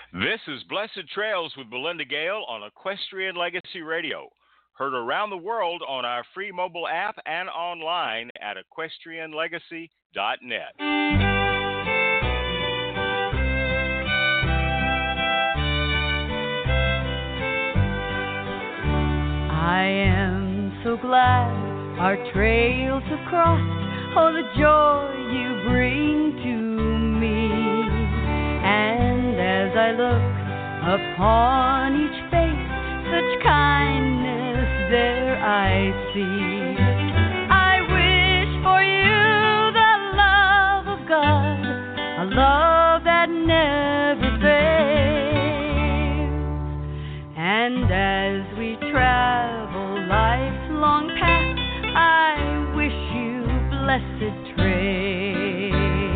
This is Blessed Trails with Belinda Gale on Equestrian Legacy Radio. Heard around the world on our free mobile app and online at equestrianlegacy.net. I am so glad our trails have crossed. Oh, the joy you bring to me. And as I look upon each face, such kindness there I see. I wish for you the love of God, a love that never fails. And as we travel life's long path, I wish you blessed trails.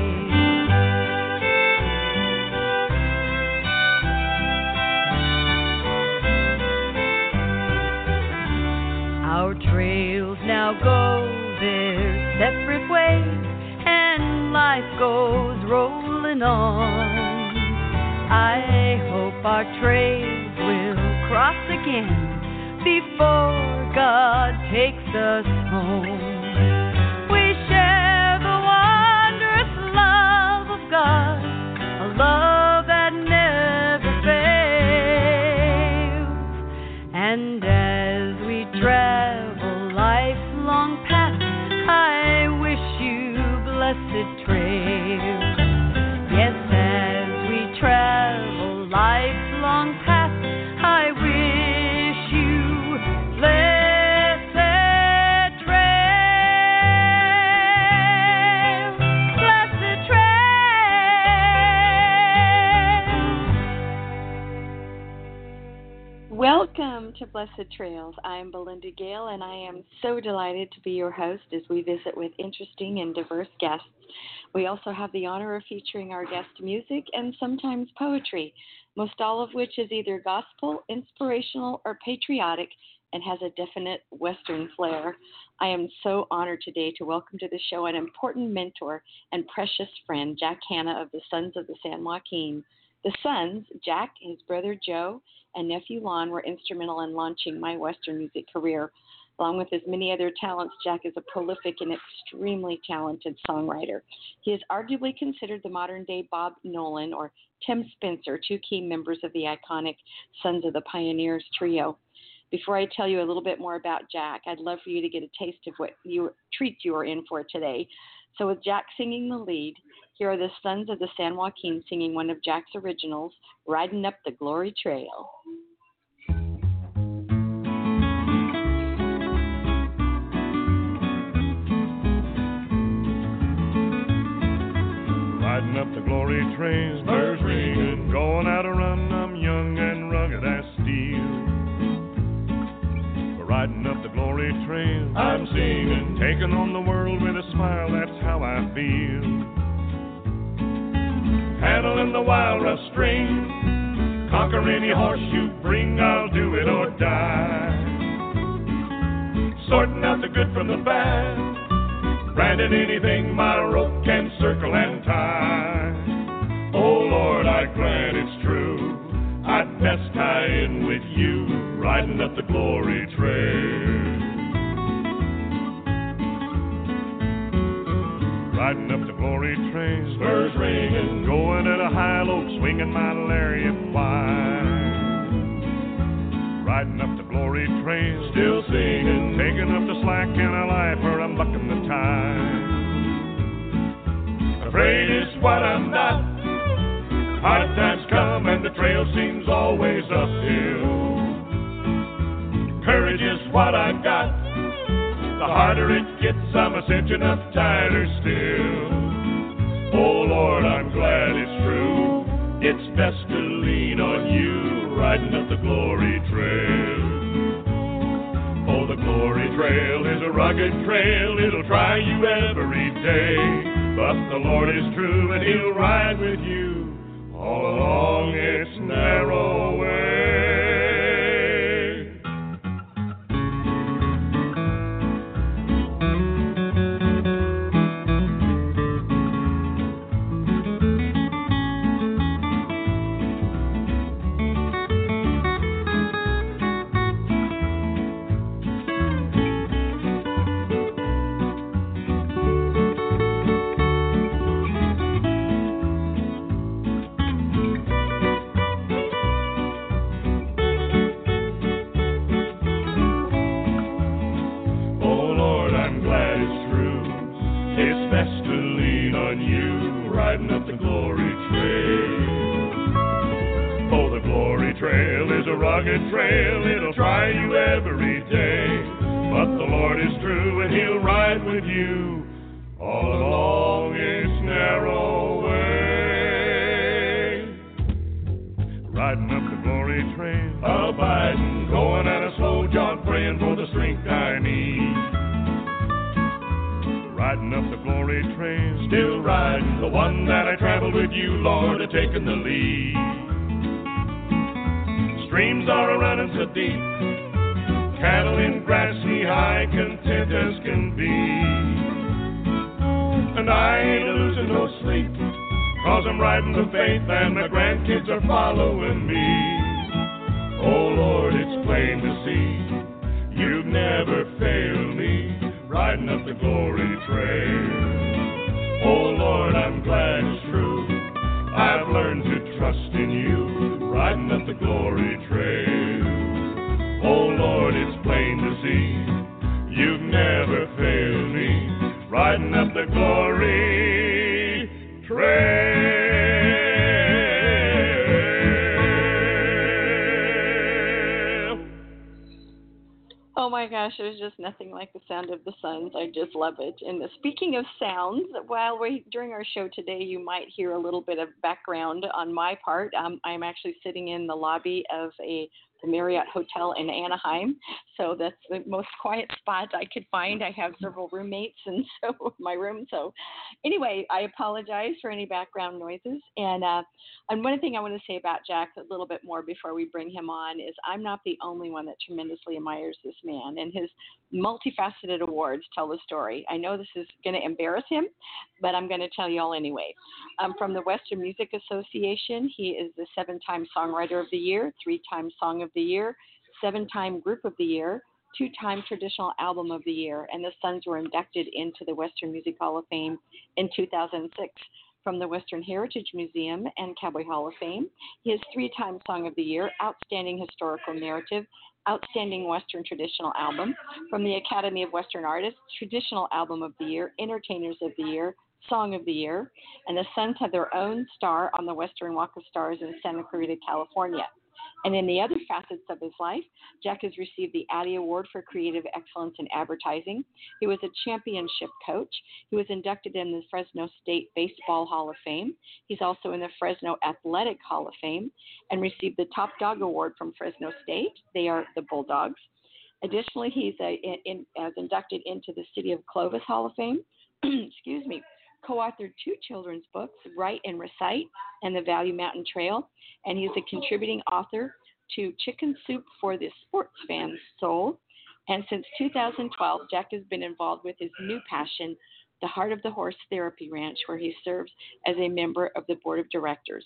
Our trails now go their separate ways, and life goes rolling on. I hope our trails will cross again before God takes us home. We share the wondrous love of God, a love that never fails. And as we travel life's long path, I wish you blessed trails. Yes, as we travel life's long path, I wish you blessed trails. Blessed trails. Welcome to Blessed Trails. I'm Belinda Gale, and I am so delighted to be your host as we visit with interesting and diverse guests. We also have the honor of featuring our guest music and sometimes poetry, most all of which is either gospel, inspirational, or patriotic and has a definite Western flair. I am so honored today to welcome to the show an important mentor and precious friend, Jack Hanna of the Sons of the San Joaquin. The Sons, Jack, his brother Joe, and nephew Lon were instrumental in launching my Western music career. Along with his many other talents, Jack is a prolific and extremely talented songwriter. He is arguably considered the modern-day Bob Nolan or Tim Spencer, two key members of the iconic Sons of the Pioneers trio. Before I tell you a little bit more about Jack, I'd love for you to get a taste of what treat you are in for today. So with Jack singing the lead, here are the Sons of the San Joaquin singing one of Jack's originals, Riding Up the Glory Trail. Riding up the glory train, spurs ringing, going out a run, I'm young and rugged as steel. Riding up the glory train, I'm singing, taking on the world with a smile, that's how I feel. Handling the wild rough string, conquer any horse you bring, I'll do it or die. Sorting out the good from the bad, branding anything my rope can circle and tie. Oh Lord, I grant it's true, I'd best tie in with you, riding up the glory trail. Riding up the glory train, spurs ringing, going at a high lope, swinging my lariat wide. Riding up the glory train, still singing, taking up the slack in a life where I'm bucking the tide. Afraid is what I'm not, hard times come and the trail seems always uphill. Courage is what I've got, the harder it gets I'm a cinching up tighter still. Oh Lord, I'm glad it's true, it's best to lean on you, riding up the glory trail. Oh, the glory trail is a rugged trail, it'll try you every day, but the Lord is true and he'll ride with you all along its narrow way. glory trail is a rugged trail, it'll try you every day. But the Lord is true and He'll ride with you all along its narrow way. Riding up the glory trail, abiding, going at a slow jog, praying for the strength I need. Riding up the glory trail, still riding, the one that I traveled with you, Lord, a taking the lead. Streams are a-running so deep, cattle in grass knee-high, content as can be. And I ain't losing no sleep, 'cause I'm riding the faith and my grandkids are following me. Oh Lord, it's plain to see, you've never failed me, riding up the glory trail. Oh Lord, I'm glad it's true, I've learned to trust in you, riding up the glory trail. Oh Lord, it's plain to see, you've never failed me, riding up the glory trail. Oh my gosh, there's just nothing like the sound of the Suns. I just love it. And speaking of sounds, during our show today, you might hear a little bit of background on my part. I'm actually sitting in the lobby of the Marriott Hotel in Anaheim, so that's the most quiet spot I could find. I have several roommates and so my room. So anyway, I apologize for any background noises. And one thing I want to say about Jack a little bit more before we bring him on is I'm not the only one that tremendously admires this man, and his multifaceted awards tell the story. I know this is going to embarrass him, but I'm going to tell you all anyway. From the Western Music Association, he is the 7-time Songwriter of the Year, 3-time Song of the Year, 7-time Group of the Year, 2-time Traditional Album of the Year, and the Suns were inducted into the Western Music Hall of Fame in 2006. From the Western Heritage Museum and Cowboy Hall of Fame, he is 3-time Song of the Year, Outstanding Historical Narrative, Outstanding Western Traditional Album. From the Academy of Western Artists, Traditional Album of the Year, Entertainers of the Year, Song of the Year, and the Suns have their own star on the Western Walk of Stars in Santa Clarita, California. And in the other facets of his life, Jack has received the Addy Award for Creative Excellence in Advertising. He was a championship coach. He was inducted in the Fresno State Baseball Hall of Fame. He's also in the Fresno Athletic Hall of Fame and received the Top Dog Award from Fresno State. They are the Bulldogs. Additionally, he's inducted into the City of Clovis Hall of Fame. Excuse me. Co-authored 2 children's books, Write and Recite and The Value Mountain Trail, and he's a contributing author to Chicken Soup for the Sports Fan's Soul. And since 2012, Jack has been involved with his new passion, the Heart of the Horse Therapy Ranch, where he serves as a member of the board of directors.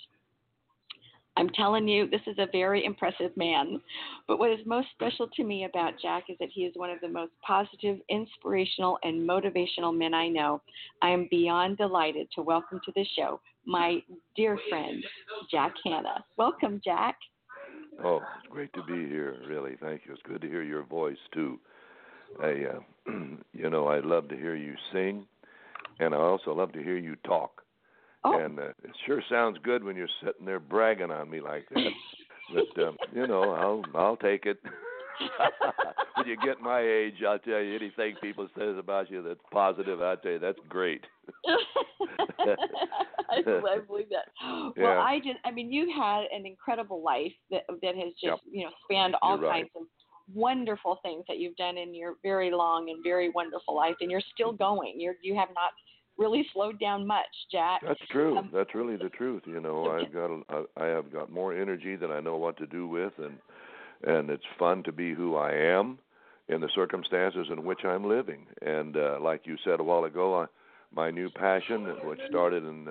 I'm telling you, this is a very impressive man. But what is most special to me about Jack is that he is one of the most positive, inspirational, and motivational men I know. I am beyond delighted to welcome to the show my dear friend, Jack Hanna. Welcome, Jack. Oh, it's great to be here, really. Thank you. It's good to hear your voice, too. I love to hear you sing, and I also love to hear you talk. Oh. And it sure sounds good when you're sitting there bragging on me like that. But, I'll take it. When you get my age, I'll tell you, anything people says about you that's positive, I'll tell you, that's great. I believe that. Well, yeah. You've had an incredible life that has just, spanned all kinds of wonderful things that you've done in your very long and very wonderful life, and you're still going. You have not really slowed down much, Jack. That's true. That's really the truth. I have got more energy than I know what to do with, and it's fun to be who I am in the circumstances in which I'm living. And like you said a while ago, my new passion, which started in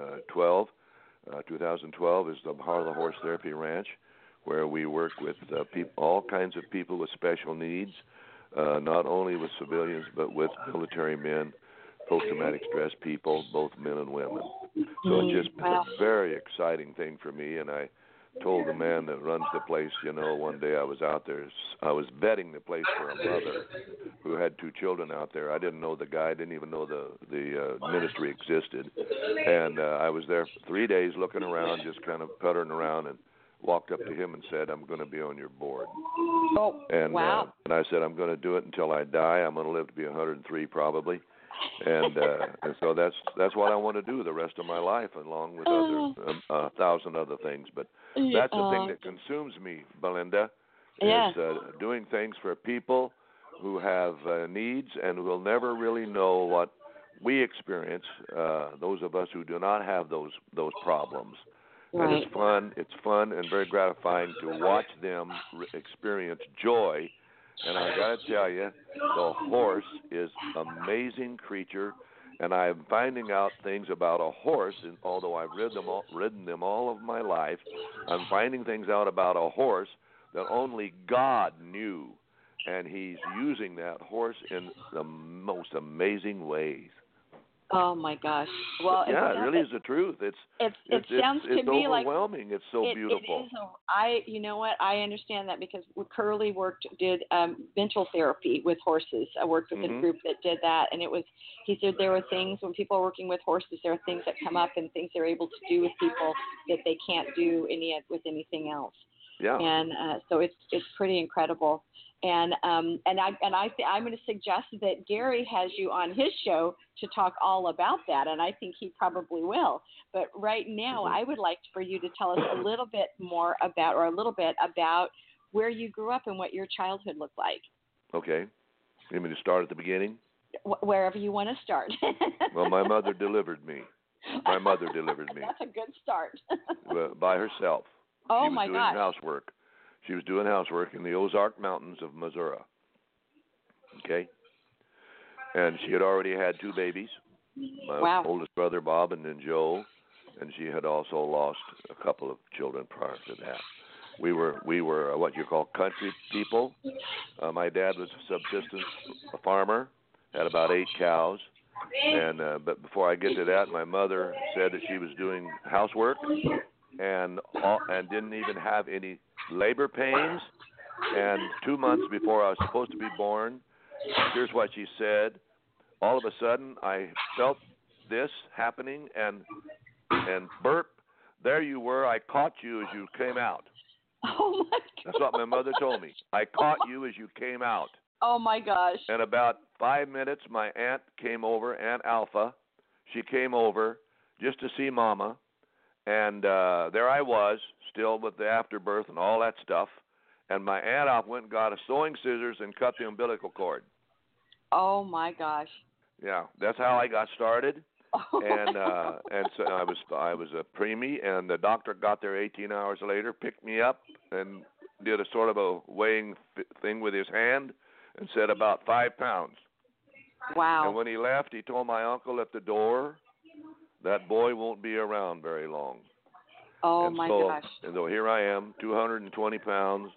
2012, is the Heart of the Horse Therapy Ranch, where we work with all kinds of people with special needs, not only with civilians but with military men, post-traumatic stress people, both men and women. So it's just been a very exciting thing for me, and I told the man that runs the place, one day I was out there, I was vetting the place for a mother who had 2 children out there. I didn't know the guy, didn't even know the ministry existed, and I was there for 3 days looking around, just kind of puttering around, and walked up to him and said, "I'm going to be on your board." Oh, And wow. and I said, "I'm going to do it until I die. I'm going to live to be 103 probably." And so that's what I want to do the rest of my life, along with other 1,000 other things. But that's the thing that consumes me, Belinda, is doing things for people who have needs and will never really know what we experience. Those of us who do not have those problems. Right. And it's fun and very gratifying to watch them experience joy. And I got to tell you, the horse is an amazing creature, and I'm finding out things about a horse. And although I've ridden them all of my life, I'm finding things out about a horse that only God knew, and He's using that horse in the most amazing ways. Oh my gosh! Well, yeah, it really is the truth. It sounds to me like overwhelming. It's so beautiful. You know what? I understand that because Curly did mental therapy with horses. I worked with a group that did that, and he said there were things when people are working with horses, there are things that come up and things they're able to do with people that they can't do with anything else. Yeah. And so it's pretty incredible. And I'm going to suggest that Gary has you on his show to talk all about that, and I think he probably will. But right now, I would like for you to tell us a little bit about where you grew up and what your childhood looked like. Okay. You want me to start at the beginning? Wherever you want to start. Well, my mother delivered me. That's a good start. By herself. Oh, my gosh. She was doing housework. She was doing housework in the Ozark Mountains of Missouri. Okay? And she had already had 2 babies, my oldest brother, Bob, and then Joe. And she had also lost a couple of children prior to that. We were what you call country people. My dad was a subsistence farmer, had about 8 cows. And but before I get to that, my mother said that she was doing housework and didn't even have any labor pains, and 2 months before I was supposed to be born, here's what she said. All of a sudden, I felt this happening, and burp, there you were. I caught you as you came out. Oh, my God. That's what my mother told me. I caught you as you came out. Oh, my gosh. In about 5 minutes, my aunt came over, Aunt Alpha. She came over just to see Mama. And there I was, still with the afterbirth and all that stuff. And my aunt Alpha went and got a sewing scissors and cut the umbilical cord. Oh, my gosh. Yeah, that's how I got started. Oh, and so I was a preemie, and the doctor got there 18 hours later, picked me up, and did a sort of a weighing thing with his hand and said about 5 pounds. Wow. And when he left, he told my uncle at the door, that boy won't be around very long. Oh, my gosh. And so here I am, 220 pounds,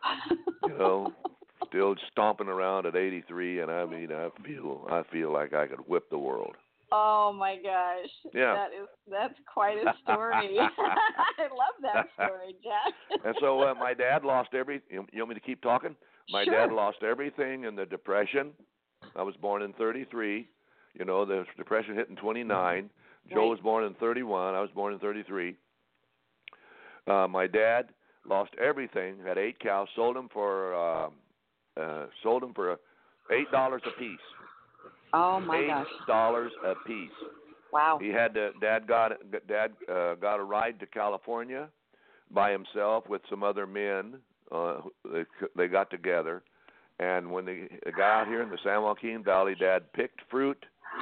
still stomping around at 83, and I mean, I feel like I could whip the world. Oh, my gosh. Yeah. That's quite a story. I love that story, Jack. And so my dad lost everything. You want me to keep talking? My Sure. dad lost everything in the Depression. I was born in 33. The Depression hit in 29. Joe was born in 31. I was born in 33. My dad lost everything. Had 8 cows. Sold them for $8 a piece. Oh my gosh! $8 a piece. Wow. He had Dad got a ride to California by himself with some other men. They got together, and when they got out here in the San Joaquin Valley, Dad picked fruit.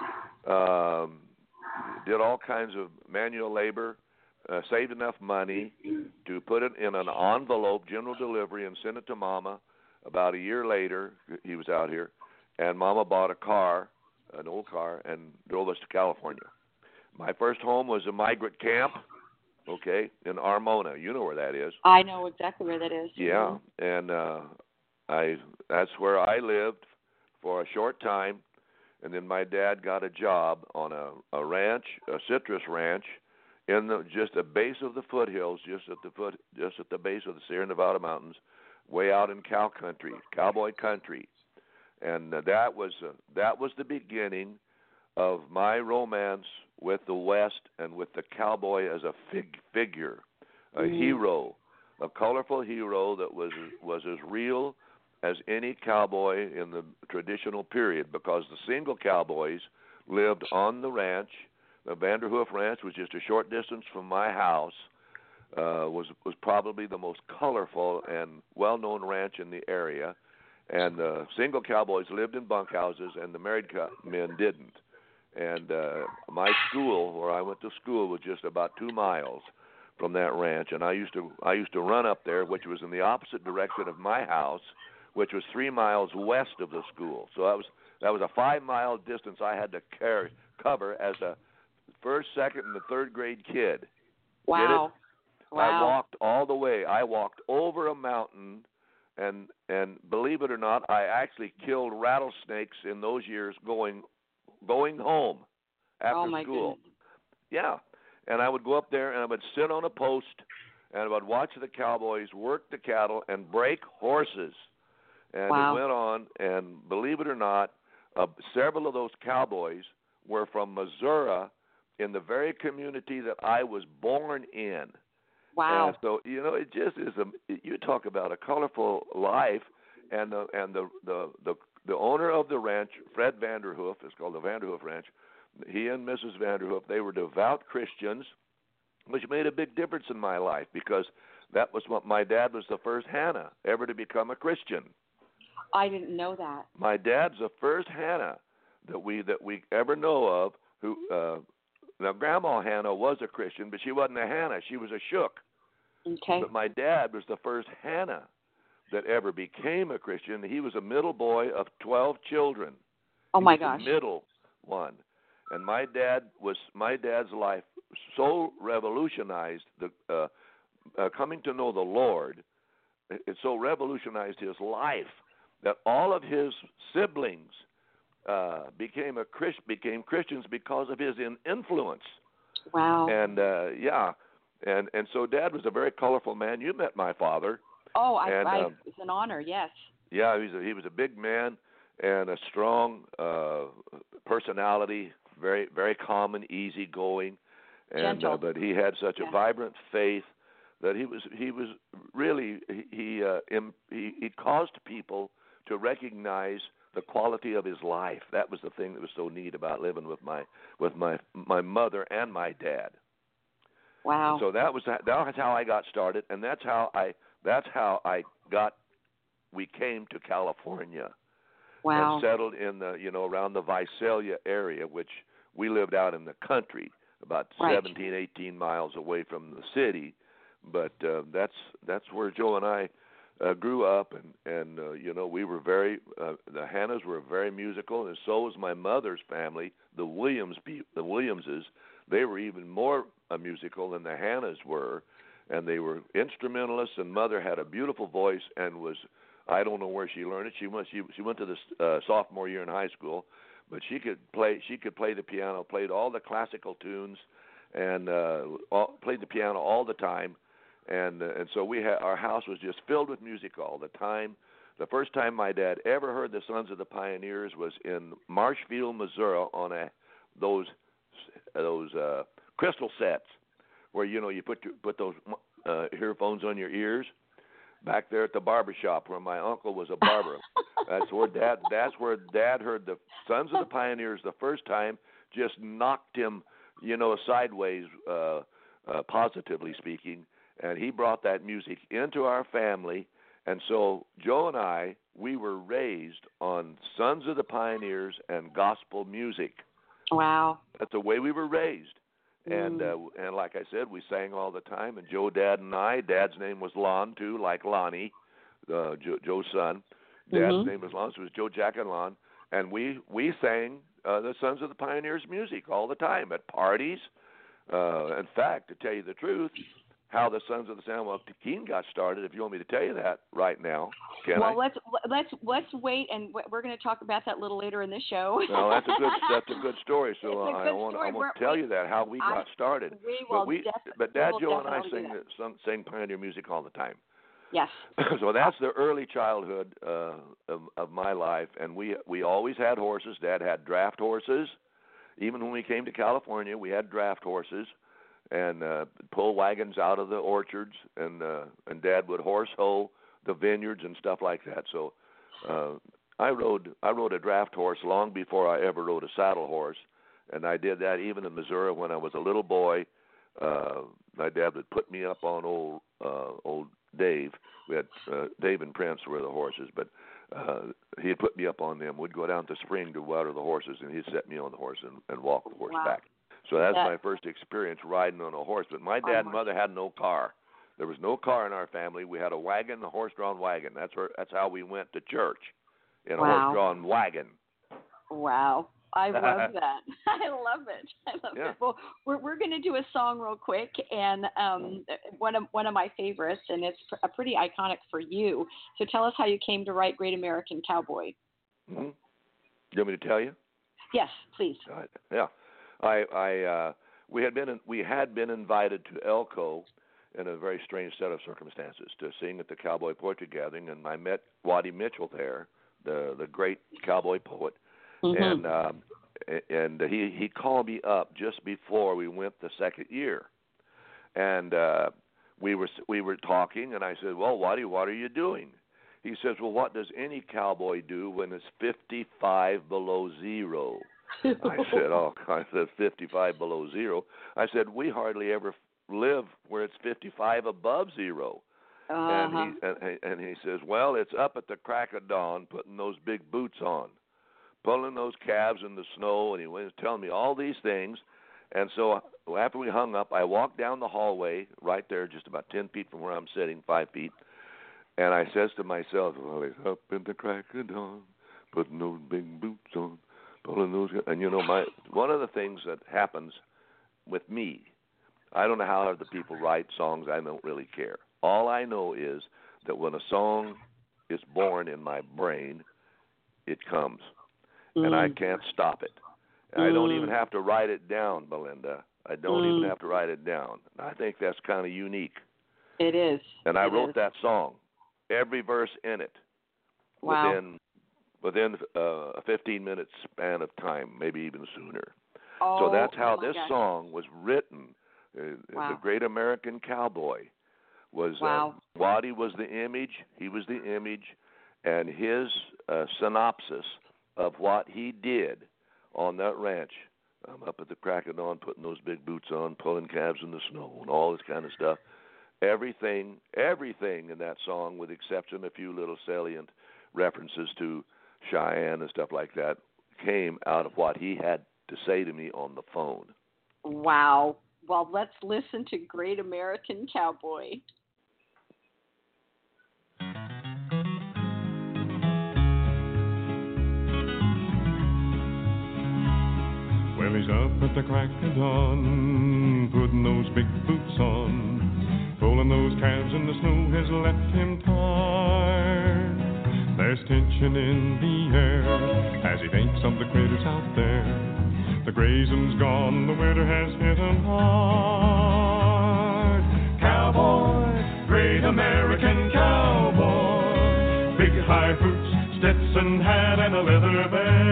Did all kinds of manual labor, saved enough money to put it in an envelope, general delivery, and send it to Mama. About a year later, he was out here, and Mama bought a car, an old car, and drove us to California. My first home was a migrant camp, in Armona. You know where that is. I know exactly where that is. Yeah, and that's where I lived for a short time. And then my dad got a job on a ranch, a citrus ranch, in just the base of the foothills, just at the base of the Sierra Nevada mountains, way out in cowboy country, and that was the beginning of my romance with the West and with the cowboy as a figure, a hero, a colorful hero that was as real as any cowboy in the traditional period, because the single cowboys lived on the ranch. The Vanderhoof Ranch was just a short distance from my house. Was probably the most colorful and well-known ranch in the area. And the single cowboys lived in bunkhouses, and the married men didn't. And my school, where I went to school, was just about 2 miles from that ranch. And I used to run up there, which was in the opposite direction of my house, which was 3 miles west of the school. So that was a 5-mile distance I had to cover as a first, second, and the third grade kid. Wow. Wow. I walked all the way. I walked over a mountain, and believe it or not, I actually killed rattlesnakes in those years going home after school. Goodness. Yeah. And I would go up there, and I would sit on a post, and I would watch the cowboys work the cattle and break horses. And wow. It went on, and believe it or not, several of those cowboys were from Missouri, in the very community that I was born in. Wow. And so, it just is you talk about a colorful life, and the owner of the ranch, Fred Vanderhoof, it's called the Vanderhoof Ranch. He and Mrs. Vanderhoof, they were devout Christians, which made a big difference in my life, because that was what my dad was the first Hannah ever to become a Christian. I didn't know that. My dad's the first Hannah that we ever know of who. Now, Grandma Hannah was a Christian, but she wasn't a Hannah. She was a Shook. Okay. But my dad was the first Hannah that ever became a Christian. He was a middle boy of 12 children. Oh, my gosh. gosh. The middle one. And my dad's life so revolutionized coming to know the Lord. It so revolutionized his life that all of his siblings became Christians because of his influence. Wow. And and so Dad was a very colorful man. You met my father. Oh, it's an honor. Yes. Yeah, he was a big man and a strong personality, very very calm and easygoing, and gentle. But he had such a vibrant faith that he was really he caused people to recognize the quality of his life. That was the thing that was so neat about living with my mother and my dad. Wow. So that was how I got started, and that's how we came to California. Wow. And settled in the around the Visalia area, which we lived out in the country, about 17, 18 miles away from the city. But that's where Joe and I grew up, and we were very the Hannahs were very musical, and so was my mother's family, the Williamses. They were even more musical than the Hannahs were, and they were instrumentalists. And Mother had a beautiful voice, and I don't know where she learned it. She went to the sophomore year in high school, but she could play the piano, played all the classical tunes, and played the piano all the time. And so our house was just filled with music all the time. The first time my dad ever heard the Sons of the Pioneers was in Marshfield, Missouri, on those crystal sets where you put those earphones on your ears. Back there at the barber shop where my uncle was a barber. That's where Dad heard the Sons of the Pioneers the first time. Just knocked him, sideways, positively speaking. And he brought that music into our family. And so Joe and I, we were raised on Sons of the Pioneers and gospel music. Wow. That's the way we were raised. And like I said, we sang all the time. And Joe, Dad, and I, Dad's name was Lon, too, like Lonnie, Joe's son. Dad's name was Lon, so it was Joe, Jack, and Lon. And we sang the Sons of the Pioneers music all the time at parties. In fact, to tell you the truth, how the Sons of the San Juan Joaquin got started, if you want me to tell you that right now, can I? Well, let's wait, and we're going to talk about that a little later in this show. No, that's a good story. So I want to tell you that how we got started. But Dad, Joe, and I sang Pioneer music all the time. Yes. So that's the early childhood of my life, and we always had horses. Dad had draft horses. Even when we came to California, we had draft horses. and pull wagons out of the orchards, and Dad would horse hoe the vineyards and stuff like that. So I rode a draft horse long before I ever rode a saddle horse, and I did that even in Missouri when I was a little boy. My dad would put me up on old Dave. We had Dave and Prince were the horses, but he'd put me up on them. We'd go down to spring to water the horses, and he'd set me on the horse and walk the horse back. So that's my first experience riding on a horse. But my dad and mother had no car. There was no car in our family. We had a wagon, a horse-drawn wagon. That's how we went to church, in a horse-drawn wagon. Wow. I love that. I love it. It. Well, we're going to do a song real quick, and one of my favorites, and it's a pretty iconic for you. So tell us how you came to write Great American Cowboy. Mm-hmm. You want me to tell you? Yes, please. Yeah. We had been invited to Elko in a very strange set of circumstances to sing at the Cowboy Poetry Gathering, and I met Waddy Mitchell there, the great cowboy poet, and he called me up just before we went the second year, and we were talking, and I said, "Well, Waddy, what are you doing?" He says, "Well, what does any cowboy do when it's 55 below zero?" I said, 55 below zero. I said, "We hardly ever live where it's 55 above zero." And he says, "Well, it's up at the crack of dawn, putting those big boots on, pulling those calves in the snow," and he was telling me all these things. And so after we hung up, I walked down the hallway right there, just about 10 feet from where I'm sitting, 5 feet, and I says to myself, "Well, it's up at the crack of dawn, putting those big boots on, pulling those," and one of the things that happens with me, I don't know how other people write songs. I don't really care. All I know is that when a song is born in my brain, it comes, and I can't stop it. I don't even have to write it down, Belinda. I don't even have to write it down. I think that's kind of unique. It is. And I wrote that song, every verse in it, within a 15-minute span of time, maybe even sooner. So that's how this song was written. The Great American Cowboy was Waddy was the image. He was the image, and his synopsis of what he did on that ranch. I'm up at the crack of dawn, putting those big boots on, pulling calves in the snow, and all this kind of stuff. Everything in that song, with exception of a few little salient references to Cheyenne and stuff like that, came out of what he had to say to me on the phone. Wow. Well, let's listen to Great American Cowboy. Well, he's up at the crack of dawn, putting those big boots on, pulling those calves in the snow has left him tired. There's tension in the air as he thinks of the critters out there. The grazing's gone, the winter has hit him hard. Cowboy, great American cowboy, big high boots, Stetson hat, and a leather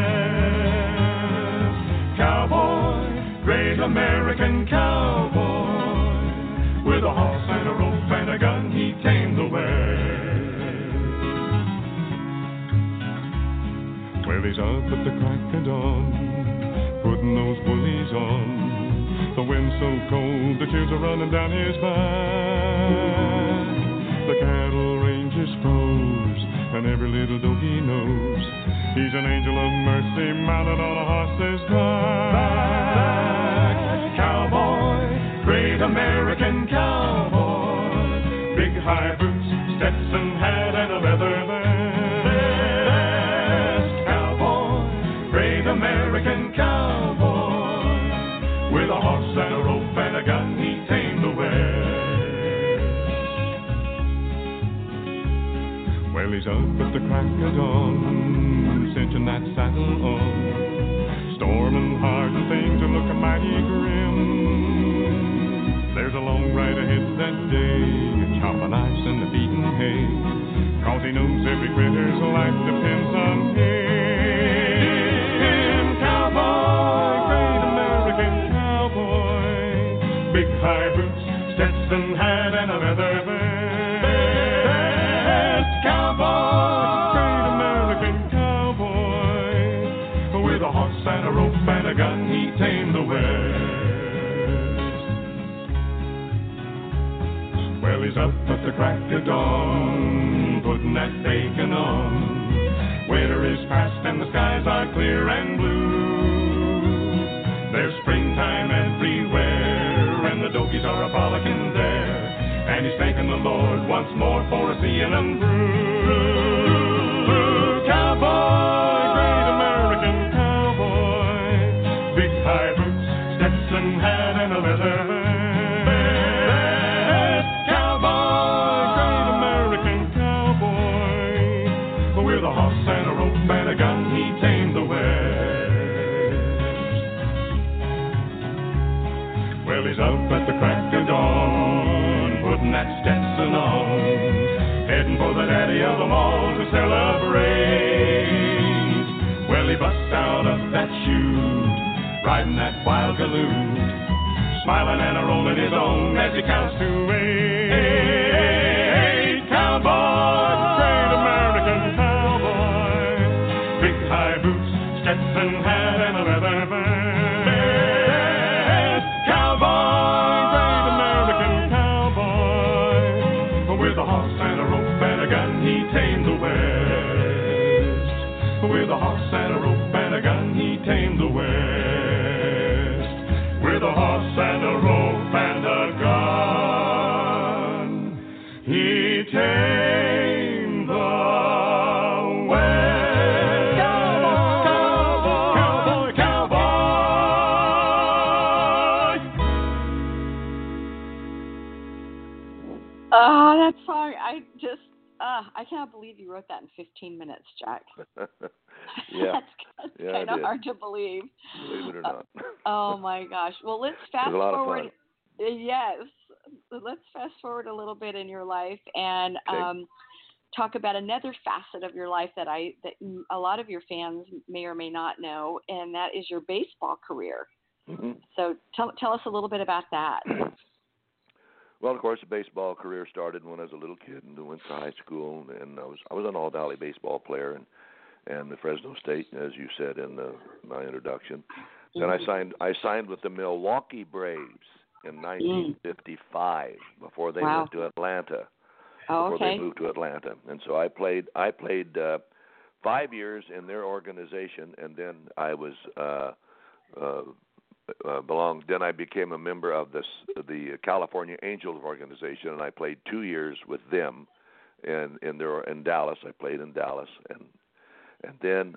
vest. Cowboy, great American cowboy, with a horse and a rope and a gun, he tamed the West. Well, he's up at the crack of dawn, putting those woolies on. The wind's so cold, the chills are running down his back. The cattle range is froze, and every little dog he knows, he's an angel of mercy mounted on a horse's back. Cowboy, great American cowboy, big high boots, Stetson hat, and a leather vest. Cowboy, great American cowboy, with a horse and a rope and a gun, he tamed the West. Well, he's up at the crack of dawn, cinching that saddle on, storming hard and things are looking mighty grim. There's a long ride ahead that day, chopping ice and the beating hay, 'cause he knows every critter's life depends on him. Cowboy, great American cowboy, big high the crack of dawn, putting that bacon on. Winter is past and the skies are clear and blue. There's springtime everywhere, and the doggies are a-frolicking there. And he's thanking the Lord once more for seeing them through. Cowboy, great American cowboy, big high boots, Stetson hat, and a leather vest. Cowboy, great American cowboy, with a horse and a rope and a gun, he tamed the West. Well, he's up at the crack of dawn, putting that Stetson on, heading for the daddy of them all to celebrate. Well, he busts out of that chute, riding that wild galoot, smiling and a-rolling his own as he counts to 8. Cowboy, great American cowboy, big high boots, Stetson hat, and a leather vest. Cowboy, great American cowboy, with a horse and a rope and a gun, he tamed the West. With a horse and a rope and a gun, he tamed the West. With a horse and a rope and a gun, he tamed the West. Cowboy, cowboy, cowboy, cowboy. That song, I can't believe you wrote that in 15 minutes, Jack. Yeah. That's Yeah, kind I of did. hard to believe. Believe it or not. Oh my gosh. Well, let's fast It was a lot of forward. fun. Yes. Let's fast forward a little bit in your life and Okay. talk about another facet of your life that a lot of your fans may or may not know, and that is your baseball career. Mm-hmm. So tell us a little bit about that. Well, of course, the baseball career started when I was a little kid and went to high school, and I was an all-Valley baseball player and the Fresno State, as you said in my introduction. Then I signed with the Milwaukee Braves in 1955 before they Wow. went to Atlanta. Oh, Before okay. they moved to Atlanta, and so I played 5 years in their organization, and then I was belonged. Then I became a member of the California Angels organization, and I played 2 years with them in Dallas. I played in Dallas, and then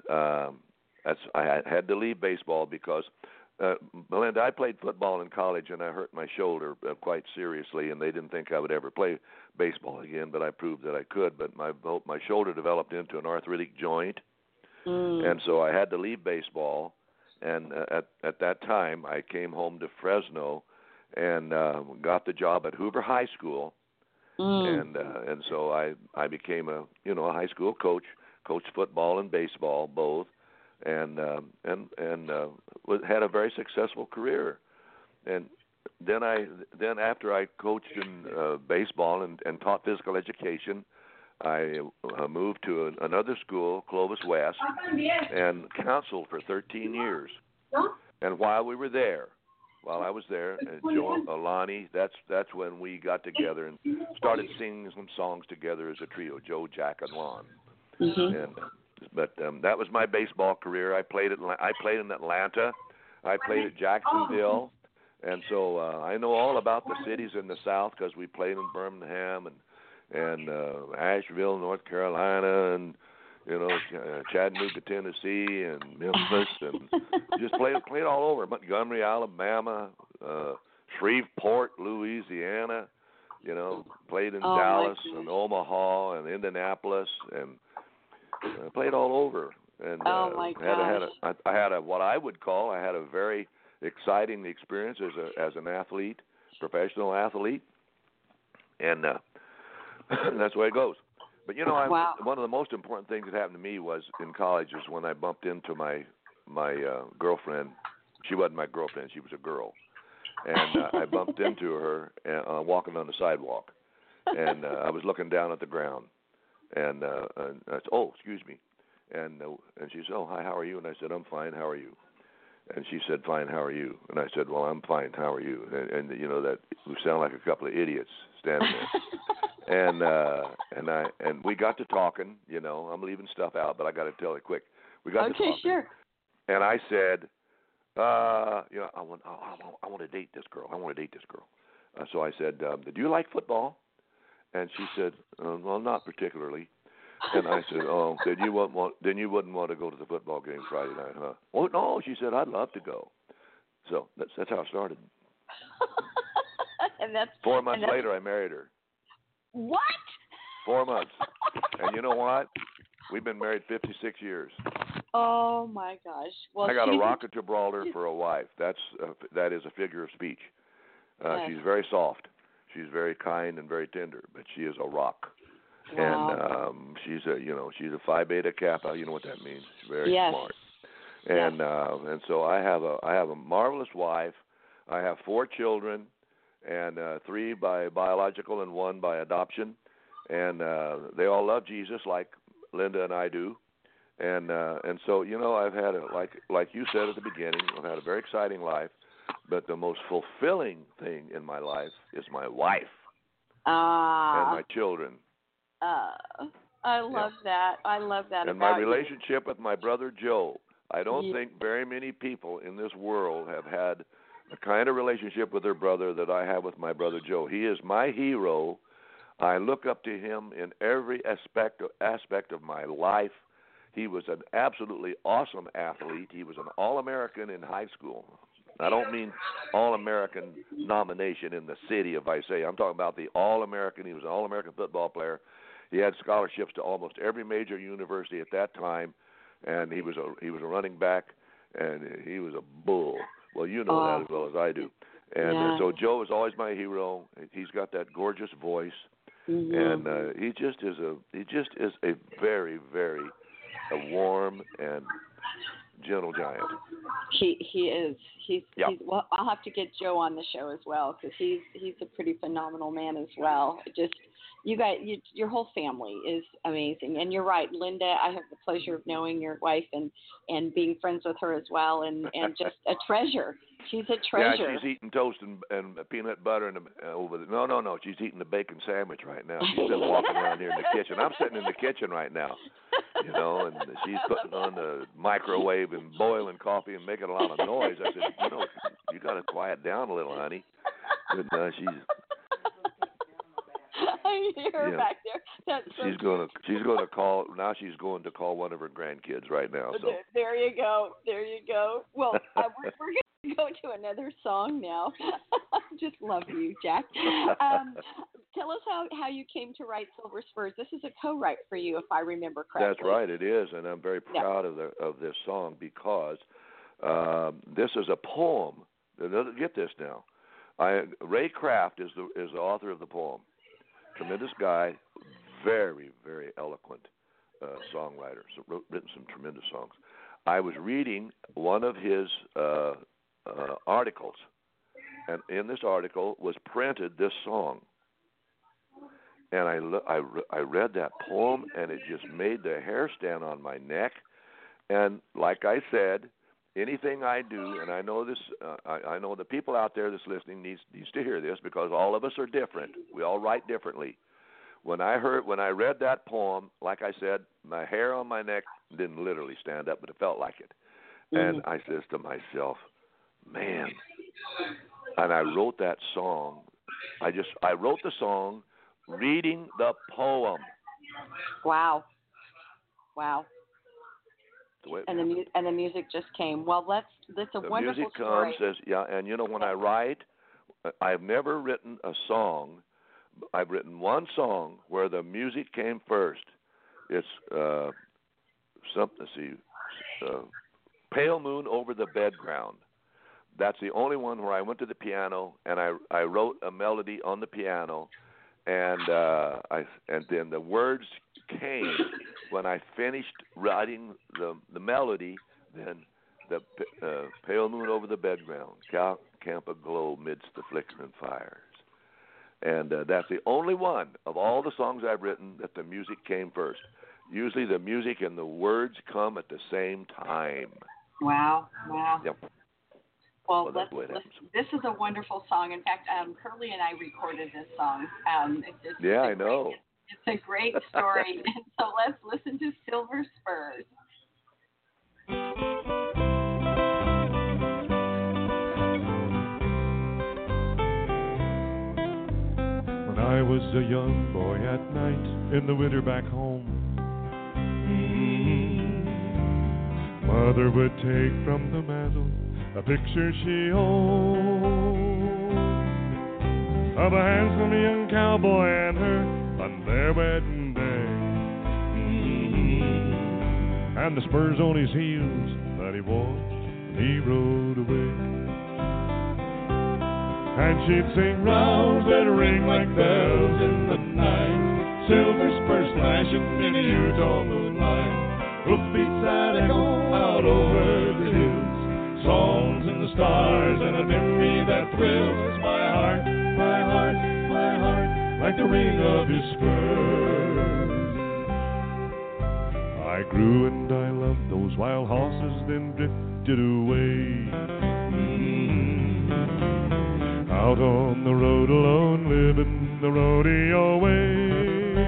I had to leave baseball because Melinda, I played football in college, and I hurt my shoulder quite seriously, and they didn't think I would ever play baseball again, but I proved that I could. But my shoulder developed into an arthritic joint, and so I had to leave baseball. And at that time, I came home to Fresno and got the job at Hoover High School, and so I became a high school coach, coached football and baseball both, and had a very successful career. And then after I coached in baseball and taught physical education, I moved to another school, Clovis West, and counseled for 13 years. And while I was there, Joe Alani, that's when we got together and started singing some songs together as a trio, Joe, Jack, and Lon. But that was my baseball career. I played in Atlanta. I played at Jacksonville. And so I know all about the cities in the South because we played in Birmingham and Asheville, North Carolina, and Chattanooga, Tennessee, and Memphis, and just played all over. Montgomery, Alabama, Shreveport, Louisiana. Played in Dallas and Omaha and Indianapolis, and played all over. And oh my gosh! I had a very exciting experience as an athlete, professional athlete, and that's the way it goes. But one of the most important things that happened to me was in college is when I bumped into my girlfriend. She wasn't my girlfriend; she was a girl, and I bumped into her walking on the sidewalk, and I was looking down at the ground, and I said, "Oh, excuse me," and she said, "Oh, hi, how are you?" And I said, "I'm fine. How are you?" And she said, "Fine, how are you?" And I said, "Well, I'm fine. How are you?" And you know that we sound like a couple of idiots standing there. And we got to talking. You know, I'm leaving stuff out, but I got to tell it quick. We got to talking. Okay, sure. And I said, you know, I want to date this girl. I want to date this girl. So I said, "Do you like football?" And she said, "Well, not particularly." And I said, "Oh, then you wouldn't want to go to the football game Friday night, huh?" "Oh no," she said, "I'd love to go." So that's how it started. And that's 4 months later, I married her. What? 4 months. And you know what? We've been married 56 years. Oh my gosh! Well, I got a Rock of Gibraltar for a wife. That is a figure of speech. Yes. She's very soft. She's very kind and very tender, but she is a rock. Wow. And she's a Phi Beta Kappa. You know what that means? She's very Yes. smart. And so I have a marvelous wife. I have 4 children, and 3 by biological and 1 by adoption, and they all love Jesus like Linda and I do. And so you know, I've had like you said at the beginning, I've had a very exciting life, but the most fulfilling thing in my life is my wife and my children. I love that. I love that. And about my relationship with my brother Joe. I don't think very many people in this world have had the kind of relationship with their brother that I have with my brother Joe. He is my hero. I look up to him in every aspect of my life. He was an absolutely awesome athlete. He was an All-American in high school. I don't mean All-American nomination in the city of Visalia. I'm talking about the All-American. He was an All-American football player. He had scholarships to almost every major university at that time, and he was a running back, and he was a bull. Well, you know that as well as I do. And so Joe is always my hero. He's got that gorgeous voice, and he just is a very, very warm and gentle giant. He is. He's well, I'll have to get Joe on the show as well, because he's a pretty phenomenal man as well. Just you guys, your whole family is amazing. And you're right, Linda. I have the pleasure of knowing your wife and being friends with her as well, and just a treasure. She's a treasure. Yeah, she's eating toast and peanut butter and over the. No. She's eating the bacon sandwich right now. She's been walking around here in the kitchen. I'm sitting in the kitchen right now, you know, and she's putting on the microwave and boiling coffee and making a lot of noise. I said, you know, you got to quiet down a little, honey. But she's. I hear her back there. That's so she's going to call now. She's going to call one of her grandkids right now. So there you go. Well, we're going to go to another song now. Just love you, Jack. Tell us how you came to write Silver Spurs. This is a co-write for you, if I remember correctly. That's right, it is, and I'm very proud of this song because this is a poem. Get this now. Ray Kraft is the author of the poem. Tremendous guy, very, very eloquent songwriter. Written some tremendous songs. I was reading one of his articles, and in this article was printed this song. And I read that poem, and it just made the hair stand on my neck. And like I said, anything I do, and I know this, I know the people out there that's listening needs to hear this because all of us are different. We all write differently. When I read that poem, like I said, my hair on my neck didn't literally stand up, but it felt like it. And I says to myself, man. And I wrote that song. I wrote the song reading the poem. Wow. And the music just came. Well, that's a wonderful story. The music comes, and you know, when I write, I've never written a song. I've written one song where the music came first. It's Pale Moon Over the Bedground. That's the only one where I went to the piano and I wrote a melody on the piano, and then the words came when I finished writing the melody. Then the pale moon over the bedground, camp aglow midst the flickering fires, and that's the only one of all the songs I've written that the music came first. Usually the music and the words come at the same time. Wow. Yep. Well, that's the way it happens. this is a wonderful song. In fact, Curly and I recorded this song. I know. It's a great story. And so let's listen to Silver Spurs. When I was a young boy at night in the winter back home, Mother would take from the mantel a picture she owned of a handsome young cowboy and her on their wedding day, and the spurs on his heels that he wore when he rode away. And she'd sing rounds that ring like bells in the night, silver spurs flashing in the Utah moonlight, hoofbeats that echo out over the hills, songs in the stars and a memory that thrills my heart, my heart, my heart, like the ring of his spurs. I grew and I loved those wild horses, then drifted away. Out on the road alone, living the rodeo way.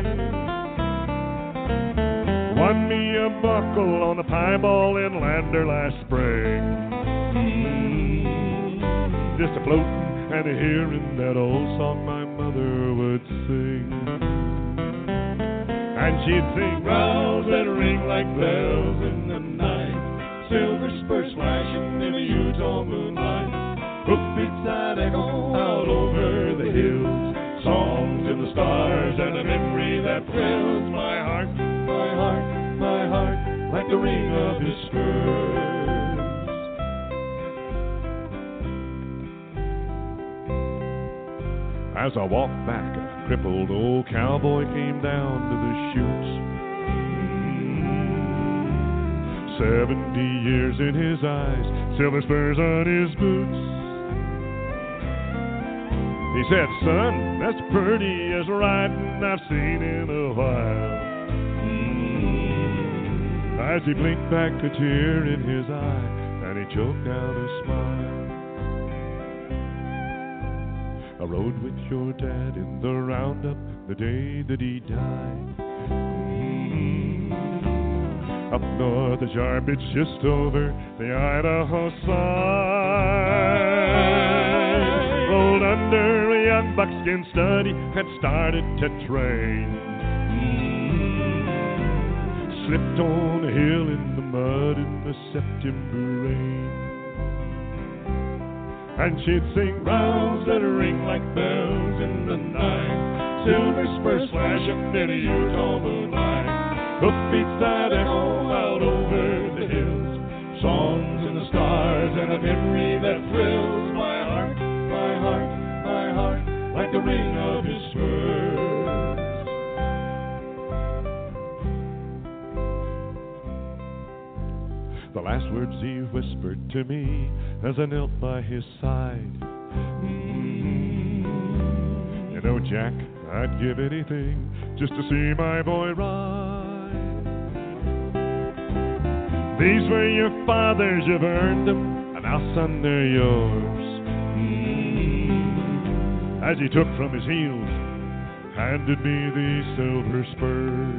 Won me a buckle on the piebald in Lander last spring. Just a floating and a hearing that old song my mother would sing. And she'd sing rounds that ring like bells in the night, silver spurs flashing in the Utah moonlight, hoofbeats that echo out over the hills, songs in the stars and a memory that thrills my heart, my heart, my heart, like the ring of his spurs. As I walked back, a crippled old cowboy came down to the chutes. 70 years in his eyes, silver spurs on his boots. He said, son, that's pretty as riding I've seen in a while. As he blinked back a tear in his eye, and he choked out a smile. I rode with your dad in the roundup the day that he died. Up north, the sharp, it's just over the Idaho side. Rolled under a young buckskin stud, he had started to train. Slipped on a hill in the mud in the September rain. And she'd sing rounds that ring like bells in the night, silver spurs flashing in a Utah moonlight, hoofbeats that echo out over the hills, songs in the stars and a memory that thrills my heart, my heart, my heart, like the ring of his spurs. The last words he whispered to me as I knelt by his side. You know, Jack, I'd give anything just to see my boy ride. These were your fathers, you've earned them, and now, son, they're yours. As he took from his heels, handed me these silver spurs.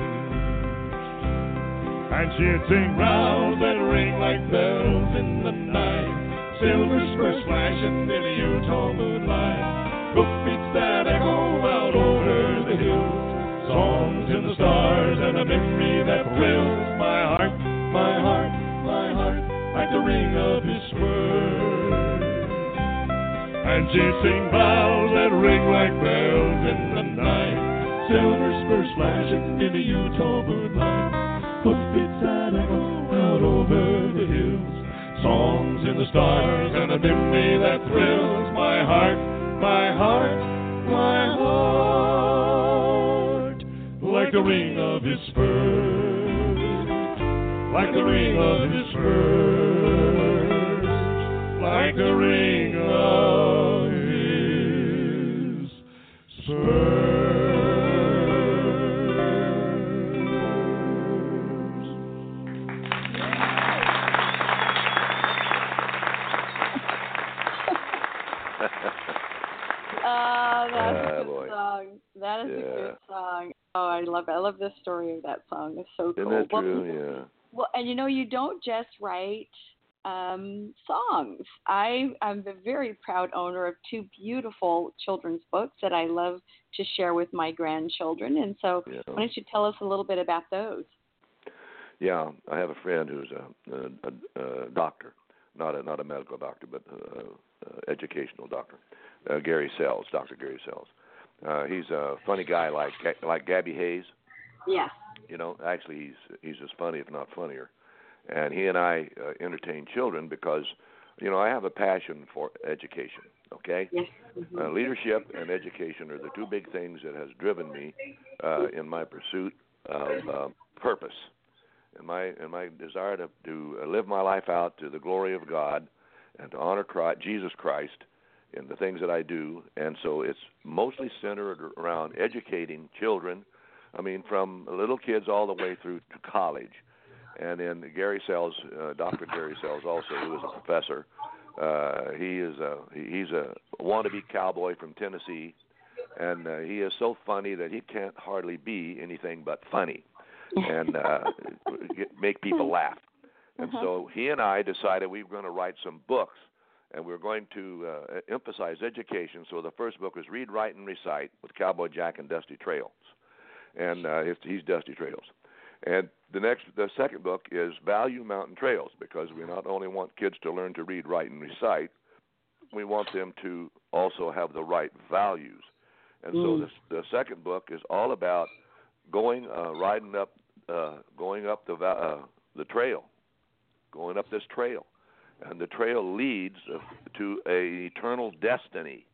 And she'd sing rounds that ring like bells in the night, silver spurs flashing in the Utah moonlight, hoofbeats that echo out over the hills, songs in the stars and a memory that thrills my heart, my heart, my heart, like the ring of his spurs. And she'd sing bells that ring like bells in the night, silver spurs flashing in the Utah moonlight, hoofbeats that echo out over the hills, songs in the stars and a memory that thrills my heart, my heart, my heart, like the ring of his spurs, like the ring of his spurs, like the ring of his spurs. love the story of that song. It's so cool. Isn't that true? Yeah. Well, and you don't just write songs. I'm a very proud owner of 2 beautiful children's books that I love to share with my grandchildren. And so why don't you tell us a little bit about those? Yeah, I have a friend who's a doctor, not a medical doctor, but educational doctor, Gary Sells, Dr. Gary Sells. He's a funny guy like Gabby Hayes. Yes. Actually he's as funny, if not funnier. And he and I entertain children because, I have a passion for education, okay? Yes. Mm-hmm. Leadership and education are the 2 big things that has driven me in my pursuit of purpose and my desire to live my life out to the glory of God and to honor Jesus Christ in the things that I do. And so it's mostly centered around educating children, from little kids all the way through to college. And then Gary Sells, Dr. Gary Sells also, who is a professor, he's a wannabe cowboy from Tennessee, and he is so funny that he can't hardly be anything but funny and make people laugh. And so he and I decided we were going to write some books, and we were going to emphasize education. So the first book was Read, Write, and Recite with Cowboy Jack and Dusty Trails, and he's Dusty Trails. And the second book is Value Mountain Trails, because we not only want kids to learn to read, write, and recite, we want them to also have the right values. And so the second book is all about going up the trail, going up this trail, and the trail leads to a eternal destiny.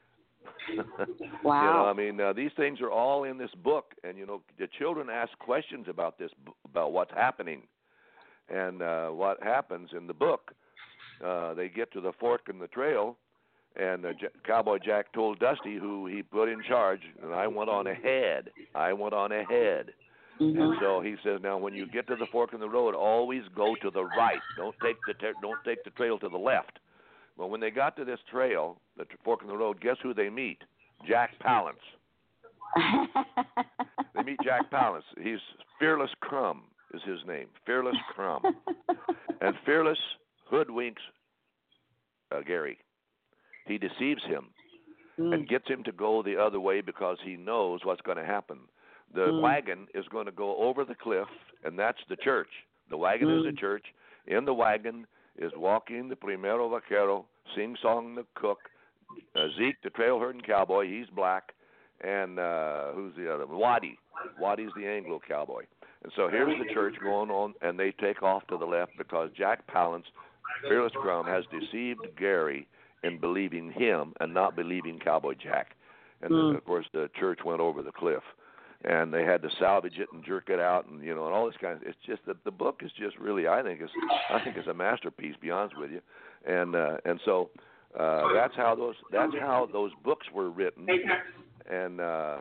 Wow. These things are all in this book, and the children ask questions about about what's happening, and what happens in the book. They get to the fork in the trail, and Cowboy Jack told Dusty, who he put in charge, and I went on ahead. Mm-hmm. And so he says, now when you get to the fork in the road, always go to the right. Don't take the trail to the left. Well, when they got to this trail, the fork in the road, guess who they meet? Jack Palance. They meet Jack Palance. He's Fearless Crumb is his name. Fearless Crumb. And Fearless hoodwinks Gary. He deceives him and gets him to go the other way because he knows what's going to happen. The wagon is going to go over the cliff, and that's the church. The wagon is the church. In the wagon is walking the primero vaquero, sing-song the cook, Zeke the trail herding cowboy, he's black, and who's the other? Waddy. Waddy's the Anglo cowboy. And so here's the church going on, and they take off to the left because Jack Palance, Fearless Crumb, has deceived Gary in believing him and not believing Cowboy Jack. And then, of course, the church went over the cliff. And they had to salvage it and jerk it out, and and all this kind of. It's just that the book is just really, I think it's a masterpiece. Be honest with you, and so that's how those books were written, and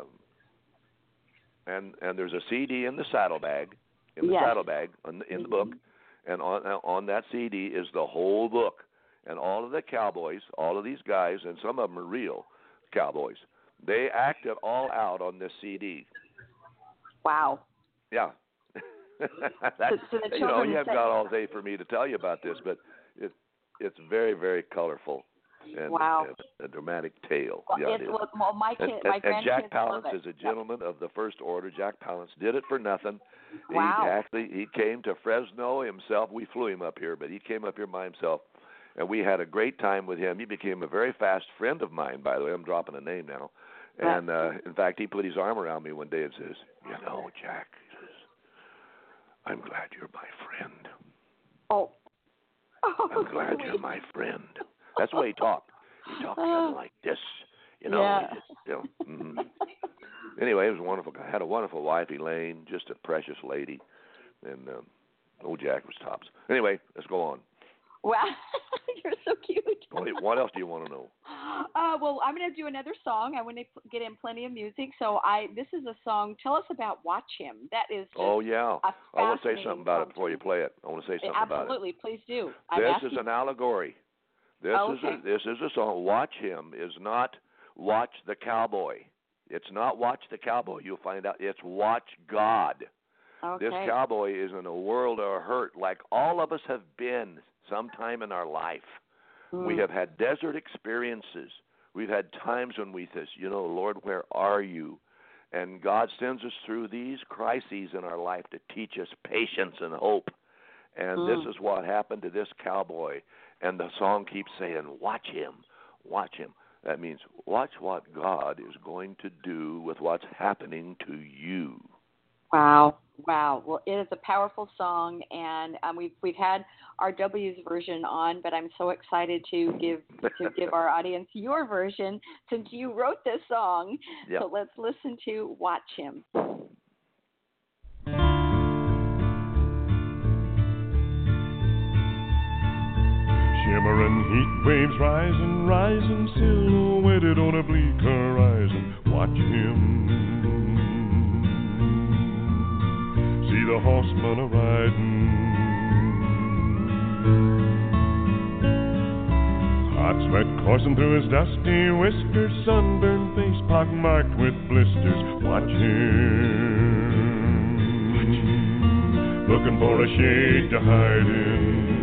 there's a CD in the saddlebag, in the book, and on that CD is the whole book, and all of the cowboys, all of these guys, and some of them are real cowboys. They act it all out on this CD. Wow. Yeah. So the children you haven't got all day for me to tell you about this, but it's very, very colorful and a dramatic tale. Yeah, my grandkids and Jack love Palance it. is a gentleman of the first order. Jack Palance did it for nothing. Wow. He came to Fresno himself. We flew him up here, but he came up here by himself, and we had a great time with him. He became a very fast friend of mine, by the way. I'm dropping a name now. And, in fact, he put his arm around me one day and says, Jack, he says, I'm glad you're my friend. Oh. I'm glad you're my friend. That's the way he talked. He talked kind of like this, Yeah. Anyway, he was a wonderful guy. Had a wonderful wife, Elaine, just a precious lady. And old Jack was tops. Anyway, let's go on. Wow, you're so cute. What else do you want to know? Well, I'm going to do another song. I want to get in plenty of music. So this is a song. Tell us about Watch Him. That is just I want to say something about it before you play it. Absolutely, please do. This is an allegory. This is a song. Watch Him is not watch the cowboy. It's not watch the cowboy. You'll find out it's watch God. Okay. This cowboy is in a world of hurt like all of us have been sometime in our life. We have had desert experiences. We've had times when we say, Lord, where are you? And God sends us through these crises in our life to teach us patience and hope. And this is what happened to this cowboy. And the song keeps saying, watch him, watch him. That means watch what God is going to do with what's happening to you. Wow. Well, it is a powerful song, and we've had RW's version on, but I'm so excited to give our audience your version since you wrote this song. Yeah. So let's listen to Watch Him. Shimmering heat waves rising, silhouetted on a bleak horizon. Watch him. See the horseman a-riding. Hot sweat coursing through his dusty whiskers, sunburned face pockmarked with blisters. Watch him. Looking for a shade to hide in.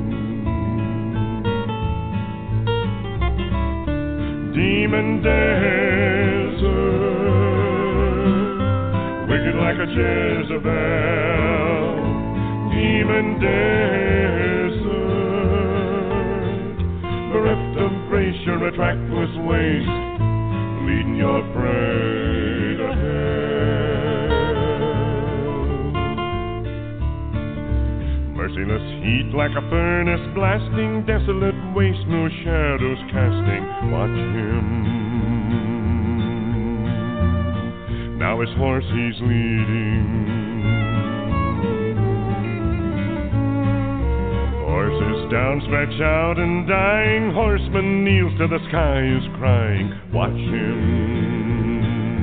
Demon desert, wicked like a Jezebel. Demon desert, bereft of grace, you're a trackless waste, leading your prey to hell. Merciless heat like a furnace blasting, desolate waste, no shadows casting. Watch him. Now his horse he's leading. Horses down, stretch out and dying. Horseman kneels till the sky is crying. Watch him.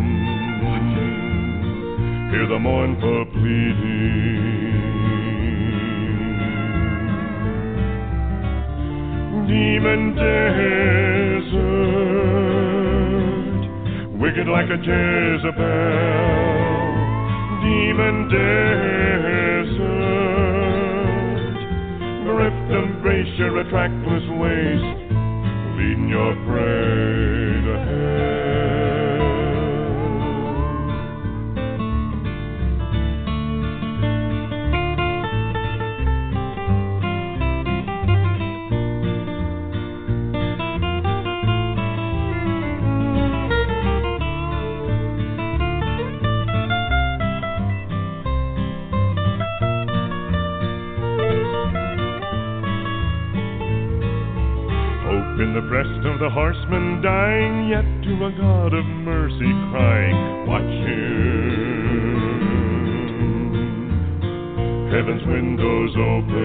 Hear the mournful pleading. Demon desert, wicked like a Jezebel. Demon desert, bereft of grace, you're a trackless waste, leading your prey to hell. In the breast of the horseman dying, yet to a God of mercy crying. Watch him. Heaven's windows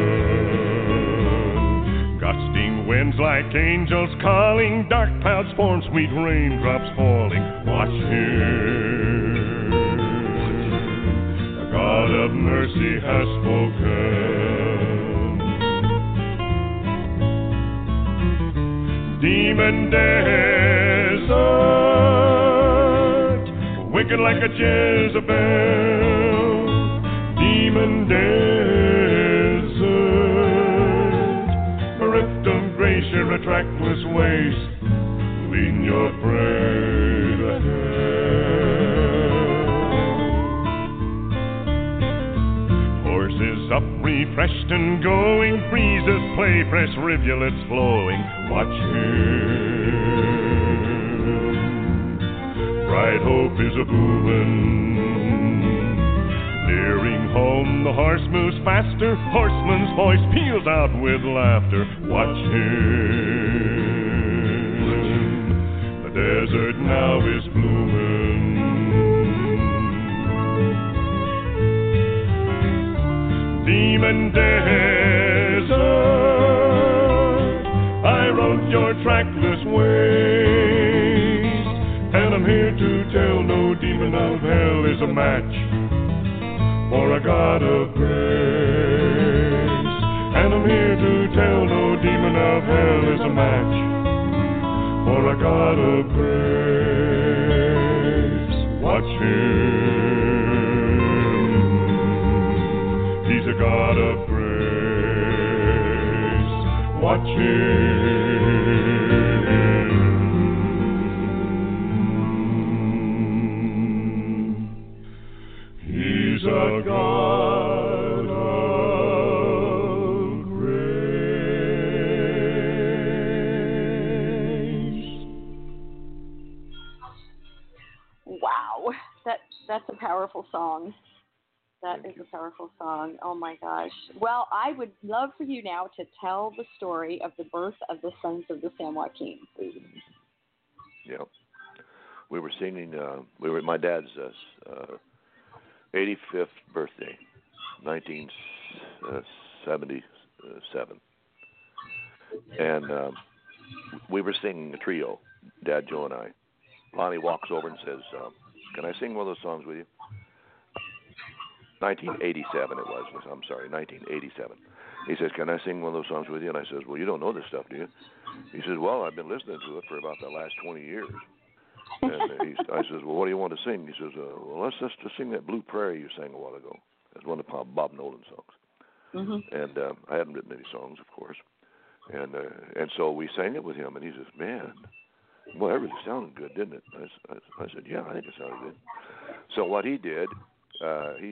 open, gusting winds like angels calling, dark clouds form, sweet raindrops falling. Watch him. The God of mercy has spoken. Demon desert, wicked like a Jezebel. Demon desert, bereft of grace, you're a trackless waste, leading your prey to hell. Horses up, refreshed and going, breezes play, fresh rivulets flowing. Watch him. Bright hope is a booming. Nearing home, the horse moves faster. Horseman's voice peals out with laughter. Watch him. The desert now is blooming. Demon desert, I rode your trackless ways, and I'm here to tell no demon of hell is a match for a God of grace. And I'm here to tell no demon of hell is a match for a God of grace. him. He's a God of grace. Watch him. He's a God of grace. Wow, that's a powerful song. That is a powerful song. Oh my gosh. Well, I would love for you now to tell the story of the birth of the Sons of the San Joaquin, please. Yeah. We were singing, we were at my dad's 85th birthday, 1977. And we were singing a trio, Dad, Joe, and I. Lonnie walks over and says, can I sing one of those songs with you? 1987 it was. I'm sorry, 1987. He says, can I sing one of those songs with you? And I says, well, you don't know this stuff, do you? He says, well, I've been listening to it for about the last 20 years. And I says, well, what do you want to sing? He says, well, let's just sing that Blue Prairie you sang a while ago. That's one of Bob Nolan songs. Mm-hmm. And I hadn't written any songs, of course. And so we sang it with him, and he says, man, well, that really sounded good, didn't it? I said, yeah, I think it sounded good. So what he did, he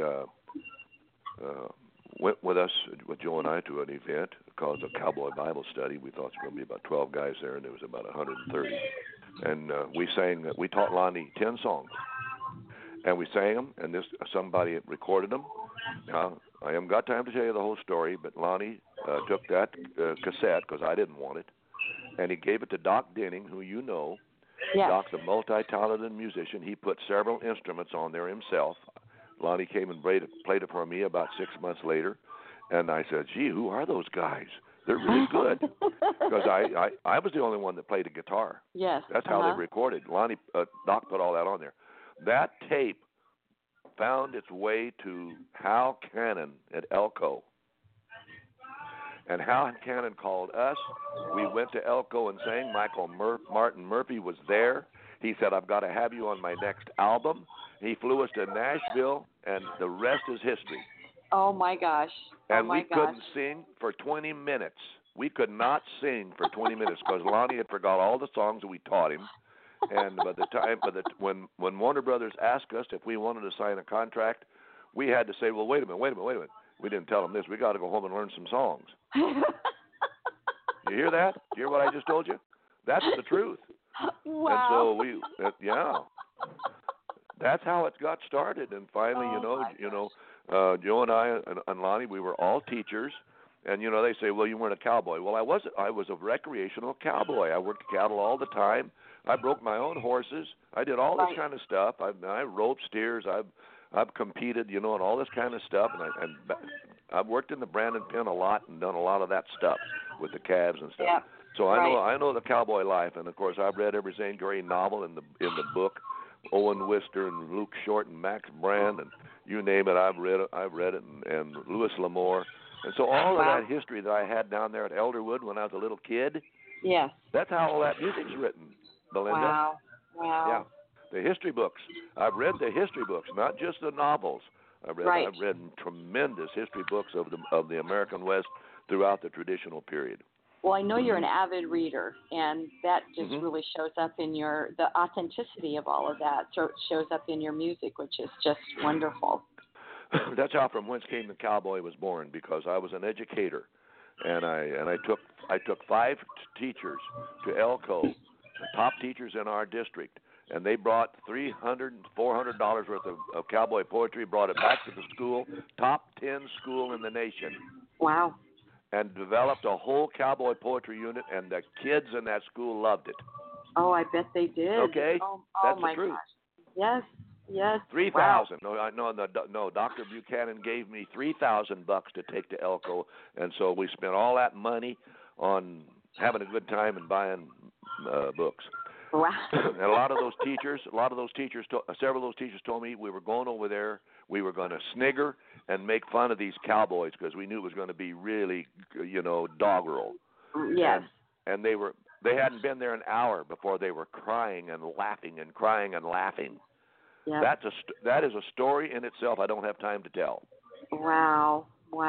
went with us, with Joe and I, to an event called the Cowboy Bible Study. We thought there was going to be about 12 guys there, and there was about 130. And we taught Lonnie 10 songs. And we sang them, and somebody recorded them. Now, I haven't got time to tell you the whole story, but Lonnie took that cassette, because I didn't want it, and he gave it to Doc Denning, who you know. Yes. Doc's a multi-talented musician. He put several instruments on there himself. Lonnie came and played it for me about 6 months later, and I said, gee, who are those guys? They're really good. Because I was the only one that played the guitar. Yes. That's how they recorded. Doc put all that on there. That tape found its way to Hal Cannon at Elko. And Hal Cannon called us. We went to Elko and sang. Martin Murphy was there. He said, I've got to have you on my next album. He flew us to Nashville, and the rest is history. Oh, my gosh. And we couldn't sing for 20 minutes. We could not sing for 20 minutes because Lonnie had forgot all the songs that we taught him. And when Warner Brothers asked us if we wanted to sign a contract, we had to say, well, wait a minute. We didn't tell them this. We got to go home and learn some songs. You hear that? You hear what I just told you? That's the truth. Wow. And so that's how it got started. And finally, Joe and I and Lonnie, we were all teachers. And, they say, well, you weren't a cowboy. Well, I was a recreational cowboy. I worked cattle all the time. I broke my own horses. I did all this kind of stuff. I roped steers. I've competed, and all this kind of stuff. And I've worked in the Brandon pen a lot and done a lot of that stuff with the calves and stuff. Yeah. So I know the cowboy life. And, of course, I've read every Zane Grey novel in the book. Owen Wister and Luke Short and Max Brand and you name it, I've read it, and Louis L'Amour. And so all of that history that I had down there at Elderwood when I was a little kid, yes, that's how all that music's written, Belinda. Wow. Yeah, the history books. I've read the history books, not just the novels. I've read tremendous history books of the American West throughout the traditional period. Well, I know you're an avid reader, and that just really shows up in the authenticity of all of that. So it shows up in your music, which is just wonderful. That's how From Whence Came the Cowboy was born, because I was an educator, and I took 5 teachers to Elko, the top teachers in our district, and they brought $300 and $400 worth of cowboy poetry, brought it back to the school, top 10 school in the nation. Wow. And developed a whole cowboy poetry unit, and the kids in that school loved it. Oh, I bet they did. Okay, that's the truth. Gosh. Yes. 3,000. Wow. No. Dr. Buchanan gave me $3,000 to take to Elko, and so we spent all that money on having a good time and buying books. Wow. And several of those teachers told me we were going over there. We were going to snigger and make fun of these cowboys because we knew it was going to be really, doggerel. Yes. And they hadn't been there an hour before they were crying and laughing and crying and laughing. Yep. That is a story in itself. I don't have time to tell. Wow.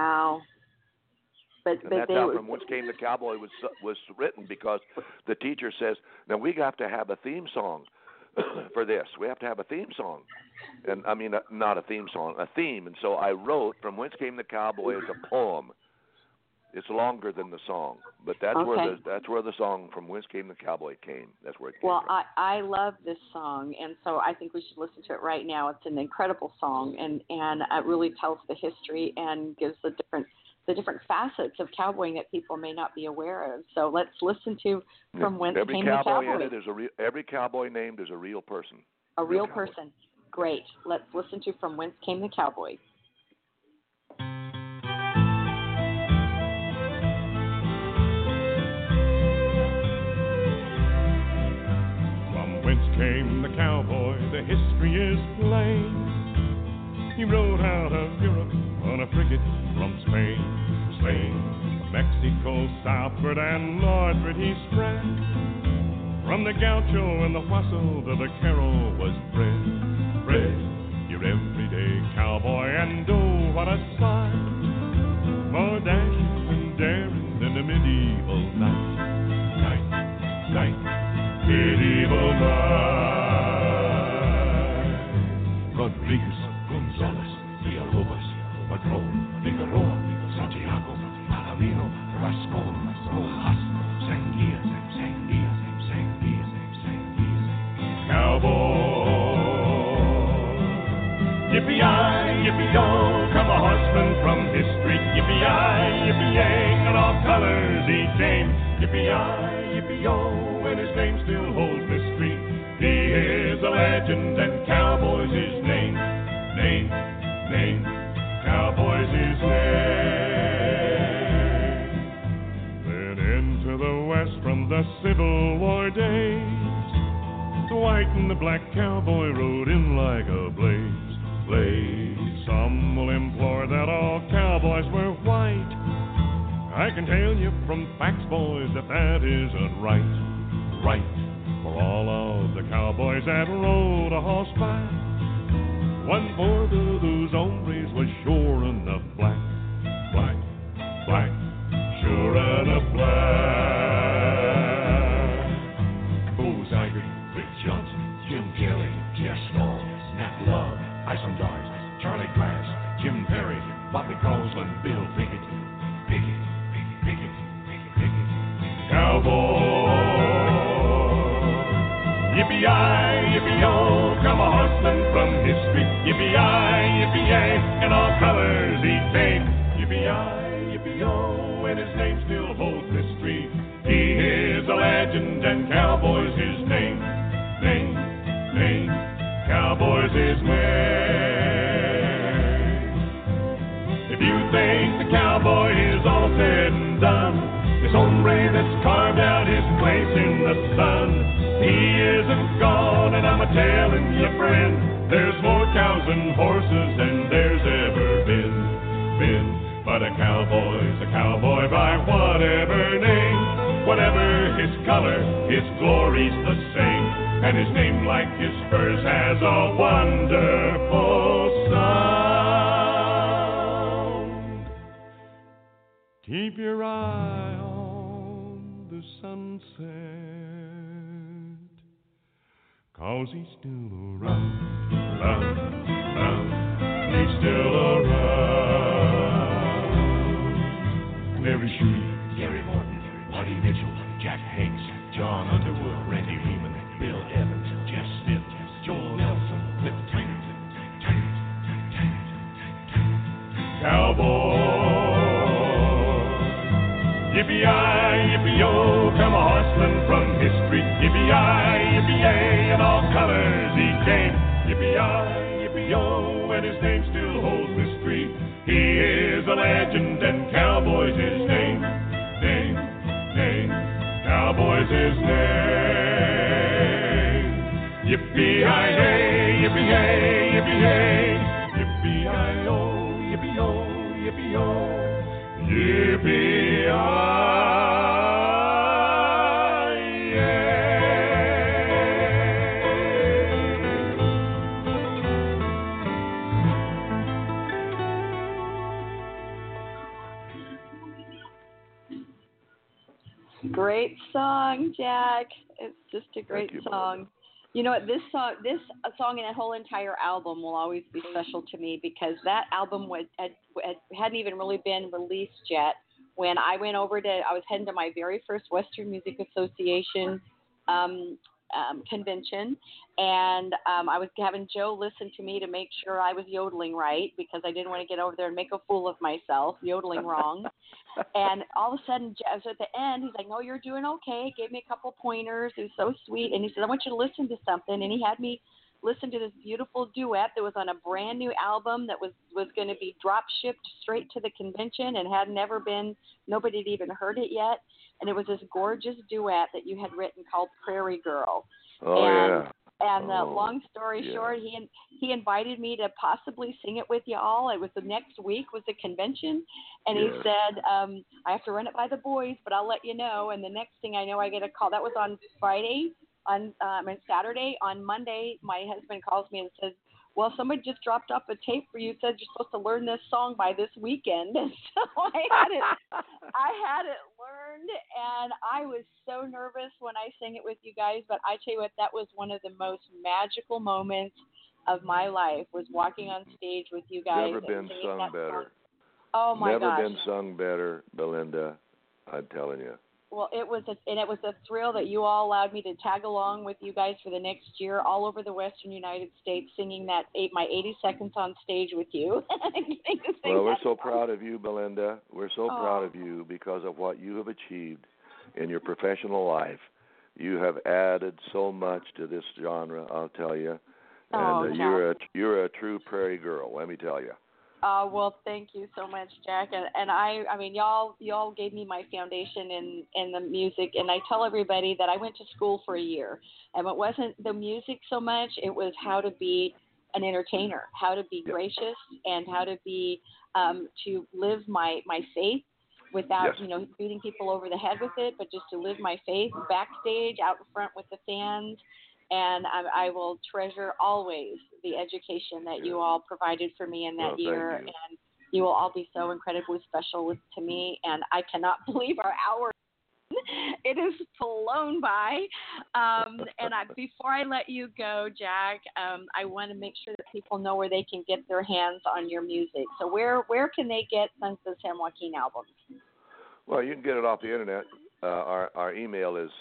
But that's how From Whence Came the Cowboy was written, because the teacher says, now we have to have a theme song for this. We have to have a theme song. And I mean, not a theme song, a theme. And so I wrote From Whence Came the Cowboy as a poem. It's longer than the song, but that's where the song From Whence Came the Cowboy came. That's where it came from. I love this song, and so I think we should listen to it right now. It's an incredible song, and it really tells the history and gives the different facets of cowboying that people may not be aware of. So let's listen to From Whence Came the Cowboy. Every cowboy named is a real person. A real person. Great. Let's listen to From Whence Came the Cowboy. Whence came the cowboy, the history is plain. He rode out of Europe on a frigate from Spain. Slain from Mexico southward and northward he spread. From the gaucho and the wassail to the carol was bred. Your everyday cowboy, and oh, what a sight. More dashing and daring than the medieval night. Medieval night. Rodriguez, Gonzalez, Villalobos, Padron, Figueroa, Santiago, Alamino, Rascon, Rojas, Sanguilla. Cowboy. Yippee-yi, yippee-yo, come a horseman from history. Yippee-yi, yippee-yay, in all colors he came. Yippee-yi, yippee-yo, and his name still holds mystery. He is a legend, and cowboy's his name. Cowboy's his name. Then into the west from the Civil War days, the white and the black cowboy rode in like a blaze. Some will implore that all cowboys were white. I can tell you from facts, boys, that isn't right. For all of the cowboys that rode a horseback, one for those hombres was sure enough black. Sure enough black. Bose Iger, Rick Johnson, Jim Kelly, Jeff Small, Nat Love, Isom Darts, Charlie Glass, Jim Perry, Bobby Crosland, Bill Pickett. Cowboy. Yippee-yi, yippee-yo, come a horseman from history. Yippee-yi, yippee-yay, in all colors he came. Yippee-yi, yippee-yo, and his name still holds mystery. He is a legend, and cowboy's his name. Cowboy's his name. If you think the cowboy is all said and done, this hombre that's carved out his place in the sun, he isn't gone, and I'm a-telling you, friend, there's more cows and horses than there's ever been. But a cowboy's a cowboy by whatever name, whatever his color, his glory's the same, and his name, like his spurs, has a wonderful sound. Keep your eye on the sunset, 'cause he's still around, he's still around. Larry Shreve, Gary Morton, Buddy Mitchell, Jack Hanks, John Underwood, Randy Lehman, Bill Evans, Jeff Smith, Joel Nelson, Cliff Taggart. Cowboy. Yippee-yi, yippee-yo, come a horseman from history. Yippee-yi, yippee-yay, in all colors he came. Yippee-yi, yippee-yo, and his name still holds mystery. He is a legend, and cowboy's his name. Cowboy's his name. Yippee-yi-yay, yippee-yay, yippee-yay. Yippee-yi-yo, yippee-yo, yippee-yo. Yippee-yi-yay. Great song, Jack. It's just a great song. You know what? This song and that whole entire album will always be special to me because that album hadn't even really been released yet. When I went over I was heading to my very first Western Music Association convention, and I was having Joe listen to me to make sure I was yodeling right because I didn't want to get over there and make a fool of myself, yodeling wrong. And all of a sudden, at the end, he's like, "No, you're doing okay." Gave me a couple pointers. He was so sweet, and he said, "I want you to listen to something." And he had me listen to this beautiful duet that was on a brand new album that was going to be drop shipped straight to the convention and had never been. Nobody had even heard it yet. And it was this gorgeous duet that you had written called Prairie Girl. And long story short, he invited me to possibly sing it with you all. It was the next week was the convention, and he said, I have to run it by the boys, but I'll let you know. And the next thing I know, I get a call. That was on Friday, on Saturday. On Monday, my husband calls me and says, "Well, somebody just dropped off a tape for you. Said you're supposed to learn this song by this weekend." And so I had it learned, and I was so nervous when I sang it with you guys. But I tell you what, that was one of the most magical moments of my life, was walking on stage with you guys. Never been sung better. Oh my gosh. Never been sung better, Belinda. I'm telling you. Well, it was a thrill that you all allowed me to tag along with you guys for the next year all over the Western United States, singing my 80 seconds on stage with you. Well, we're so proud of you, Belinda. We're so proud of you because of what you have achieved in your professional life. You have added so much to this genre, I'll tell you. And you're a true prairie girl, let me tell you. Well, thank you so much, Jack. And I mean, y'all gave me my foundation in the music. And I tell everybody that I went to school for a year, and it wasn't the music so much. It was how to be an entertainer, how to be gracious, and how to be to live my faith without beating people over the head with it, but just to live my faith backstage, out in front with the fans. And I will treasure always the education that you all provided for me in that year. And you will all be so incredibly special to me. And I cannot believe our hour. It has flown by. Before I let you go, Jack, I want to make sure that people know where they can get their hands on your music. So where can they get Sons of the San Joaquin albums? Well, you can get it off the internet. Our email is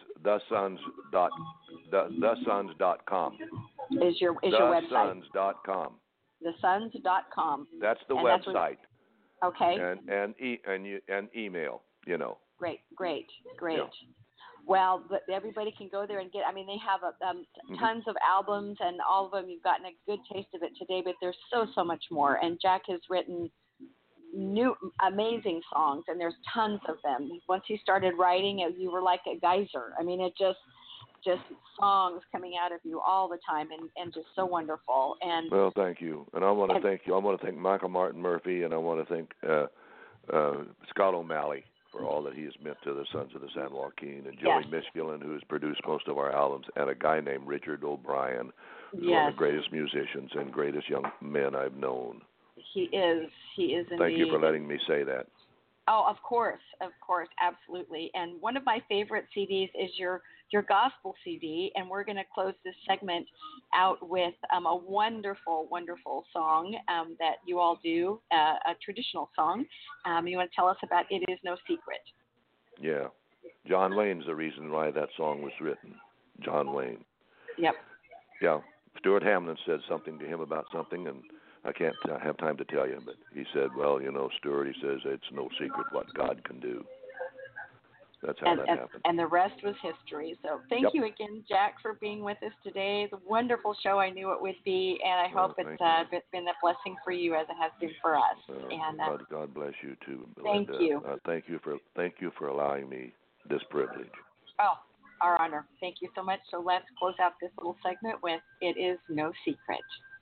thesons.com. Is your website? Thesons.com. Thesons.com. That's the website. Okay. And email. Great. Yeah. Well, but everybody can go there and get. I mean, they have tons of albums, and all of them. You've gotten a good taste of it today, but there's so much more. And Jack has written new amazing songs, and there's tons of them. Once he started writing, you were like a geyser. I mean, it just songs coming out of you all the time, and just so wonderful. And well, thank you. And I want to thank you. I want to thank Michael Martin Murphey, and I want to thank Scott O'Malley for all that he has meant to the Sons of the San Joaquin, and Joey Mishkillen, who has produced most of our albums, and a guy named Richard O'Brien, who's one of the greatest musicians and greatest young men I've known. He is indeed. Thank you for letting me say that. Oh, of course, absolutely. And one of my favorite CDs is your gospel CD, and we're going to close this segment out with a wonderful, wonderful song that you all do, a traditional song. You want to tell us about "It Is No Secret"? Yeah, John Wayne's the reason why that song was written. John Wayne. Yep. Yeah, Stuart Hamlin said something to him about something, and I can't have time to tell you, but he said, well, Stuart, he says, it's no secret what God can do. That's how that happened. And the rest was history. So thank you again, Jack, for being with us today. It's a wonderful show. I knew it would be, and I hope it's been a blessing for you as it has been for us. God bless you, too, Belinda. Thank you. Thank you for allowing me this privilege. Oh, our honor. Thank you so much. So let's close out this little segment with "It Is No Secret."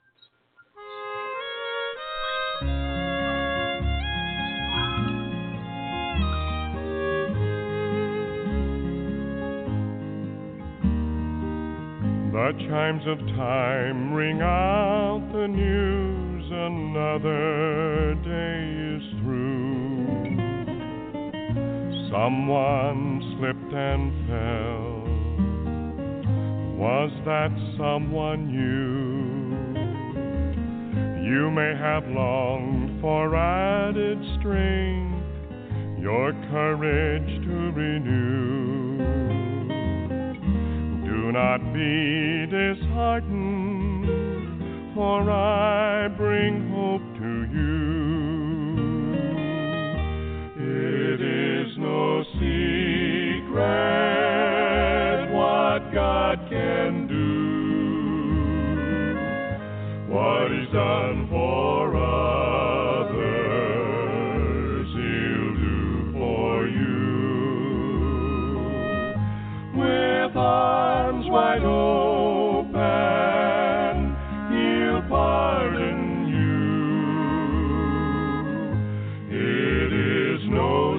The chimes of time ring out the news, another day is through. Someone slipped and fell. Was that someone you? You may have longed for added strength, your courage to renew. Do not be disheartened, for I bring hope to you. It is no secret what God can do. What He's done for others, He'll do for you. With arms wide open, He'll pardon you. It is no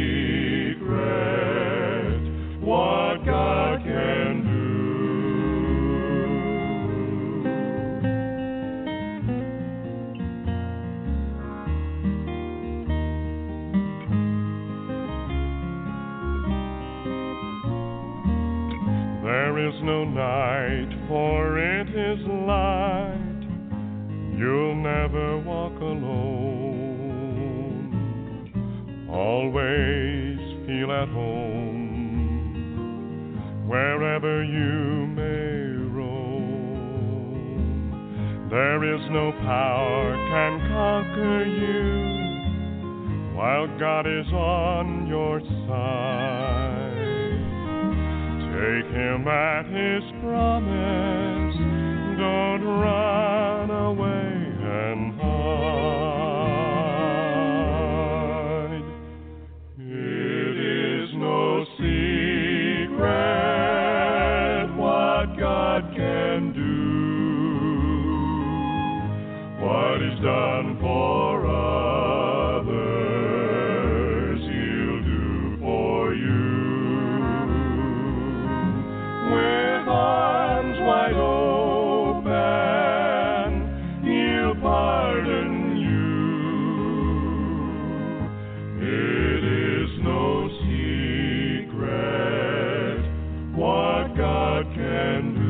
secret what God can do. There is no night, for it is light. You'll never walk alone. Always feel at home, wherever you may roam. There is no power can conquer you, while God is on your side. Take Him at His promise, don't run away and hide. It is no secret what God can do. What He's done for others, He'll do for you. With arms wide open, He'll pardon you. It is no secret what God can do.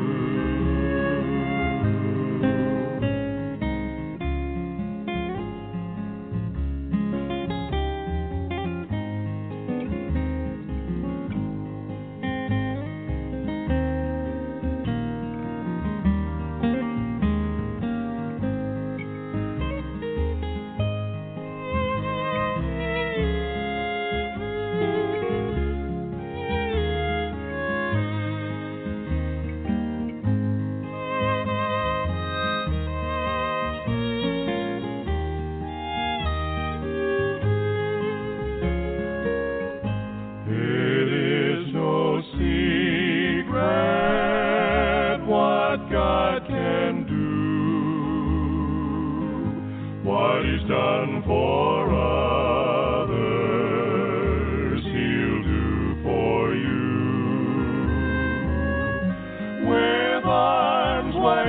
It is no secret what God can do. What He's done for others, He'll do for you. With arms wide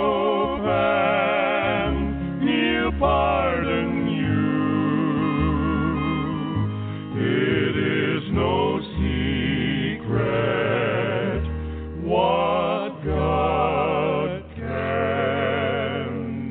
open, He'll pardon you. It is no secret what God can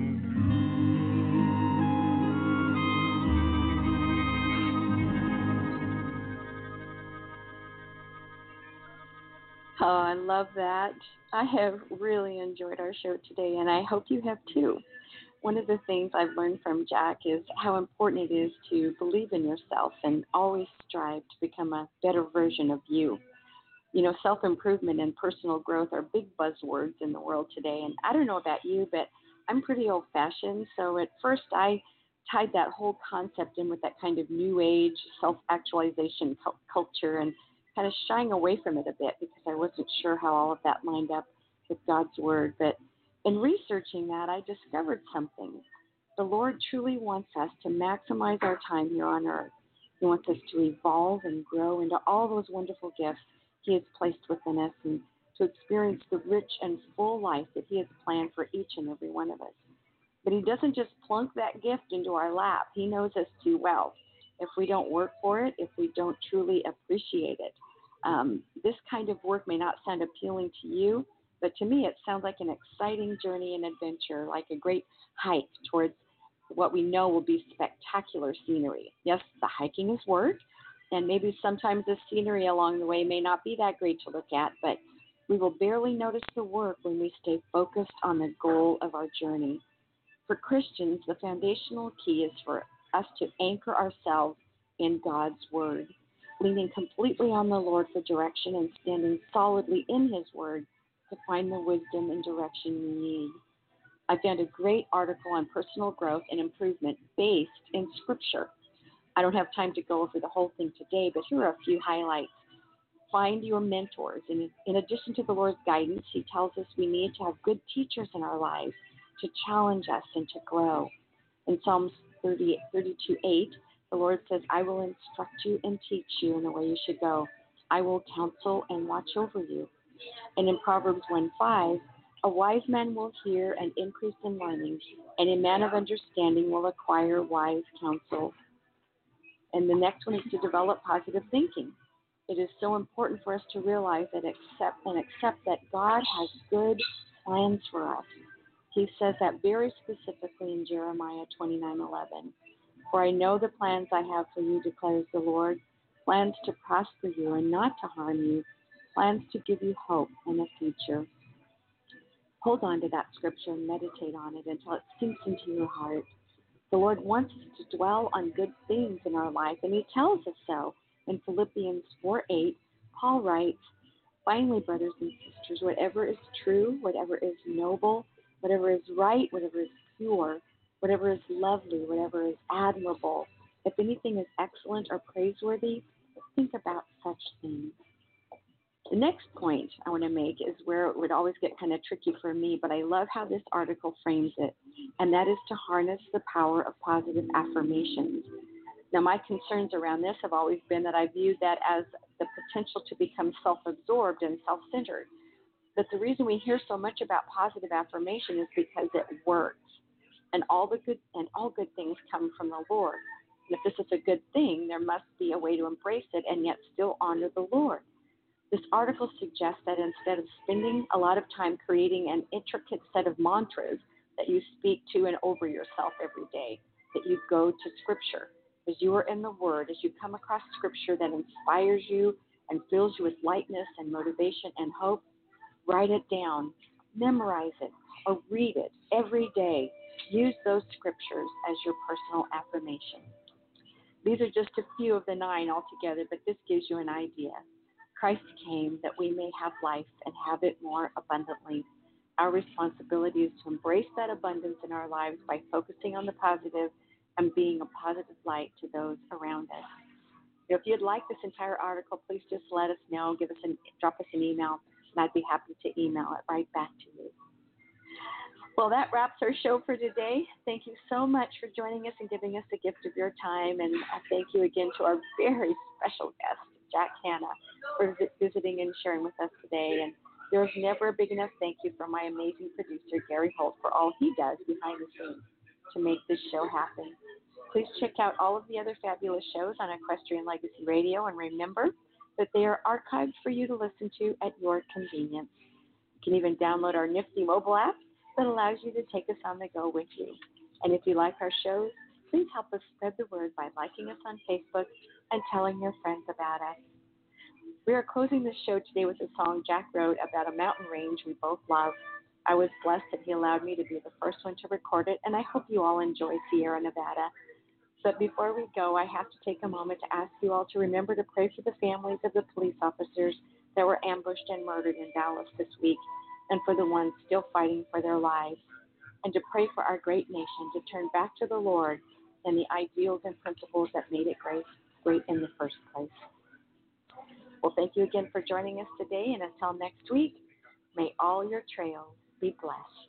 Oh, I love that. I have really enjoyed our show today, and I hope you have too. One of the things I've learned from Jack is how important it is to believe in yourself and always strive to become a better version of you. You know, self-improvement and personal growth are big buzzwords in the world today, and I don't know about you, but I'm pretty old-fashioned, so at first I tied that whole concept in with that kind of new age self-actualization culture and kind of shying away from it a bit because I wasn't sure how all of that lined up with God's Word. But in researching that, I discovered something. The Lord truly wants us to maximize our time here on earth. He wants us to evolve and grow into all those wonderful gifts He has placed within us and to experience the rich and full life that He has planned for each and every one of us. But He doesn't just plunk that gift into our lap. He knows us too well. if we don't work for it, if we don't truly appreciate it. This kind of work may not sound appealing to you, but to me it sounds like an exciting journey and adventure, like a great hike towards what we know will be spectacular scenery. Yes, the hiking is work, and maybe sometimes the scenery along the way may not be that great to look at, but we will barely notice the work when we stay focused on the goal of our journey. For Christians, the foundational key is for us to anchor ourselves in God's Word, leaning completely on the Lord for direction and standing solidly in His Word to find the wisdom and direction we need. I found a great article on personal growth and improvement based in Scripture. I don't have time to go over the whole thing today, but here are a few highlights. Find your mentors. In addition to the Lord's guidance, He tells us we need to have good teachers in our lives to challenge us and to grow. In Psalms 32:8, the Lord says, I will instruct you and teach you in the way you should go. I will counsel and watch over you. And in Proverbs 1:5, a wise man will hear and increase in learning, and a man of understanding will acquire wise counsel. And the next one is to develop positive thinking. It is so important for us to realize that accept that God has good plans for us. He says that very specifically in Jeremiah 29:11. For I know the plans I have for you, declares the Lord, plans to prosper you and not to harm you, plans to give you hope and a future. Hold on to that scripture and meditate on it until it sinks into your heart. The Lord wants us to dwell on good things in our life, and He tells us so. In Philippians 4:8, Paul writes, finally, brothers and sisters, whatever is true, whatever is noble, whatever is right, whatever is pure, whatever is lovely, whatever is admirable, if anything is excellent or praiseworthy, think about such things. The next point I want to make is where it would always get kind of tricky for me, but I love how this article frames it, and that is to harness the power of positive affirmations. Now, my concerns around this have always been that I viewed that as the potential to become self-absorbed and self-centered. But the reason we hear so much about positive affirmation is because it works, and all good things come from the Lord. And if this is a good thing, there must be a way to embrace it and yet still honor the Lord. This article suggests that instead of spending a lot of time creating an intricate set of mantras that you speak to and over yourself every day, that you go to Scripture. As you are in the Word, as you come across Scripture that inspires you and fills you with lightness and motivation and hope, write it down, memorize it, or read it every day. Use those Scriptures as your personal affirmation. These are just a few of the 9 altogether, but this gives you an idea. Christ came that we may have life and have it more abundantly. Our responsibility is to embrace that abundance in our lives by focusing on the positive and being a positive light to those around us. If you'd like this entire article, please just let us know. Drop us an email, and I'd be happy to email it right back to you. Well, that wraps our show for today. Thank you so much for joining us and giving us the gift of your time. And thank you again to our very special guest, Jack Hanna, for visiting and sharing with us today. And there's never a big enough thank you from my amazing producer, Gary Holt, for all he does behind the scenes to make this show happen. Please check out all of the other fabulous shows on Equestrian Legacy Radio, and remember that they are archived for you to listen to at your convenience. You can even download our nifty mobile app that allows you to take us on the go with you. And if you like our shows, please help us spread the word by liking us on Facebook and telling your friends about us. We are closing this show today with a song Jack wrote about a mountain range we both love. I was blessed that he allowed me to be the first one to record it, and I hope you all enjoy Sierra Nevada. But before we go, I have to take a moment to ask you all to remember to pray for the families of the police officers that were ambushed and murdered in Dallas this week, and for the ones still fighting for their lives, and to pray for our great nation to turn back to the Lord and the ideals and principles that made it great in the first place. Well, thank you again for joining us today, and until next week, may all your trails be blessed.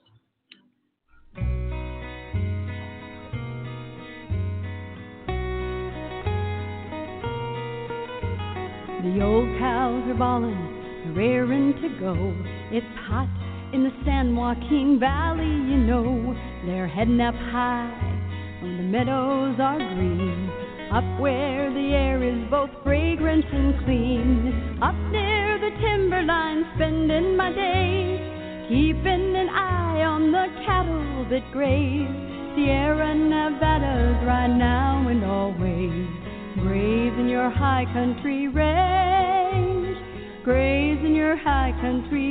The old cows are bawling, raring to go. It's hot in the San Joaquin Valley, you know. They're heading up high, and the meadows are green. up where the air is both fragrant and clean, up near the timberline, spending my days, keeping an eye on the cattle that graze, Sierra Nevadas right now and always, graze in your high country range, graze in your high country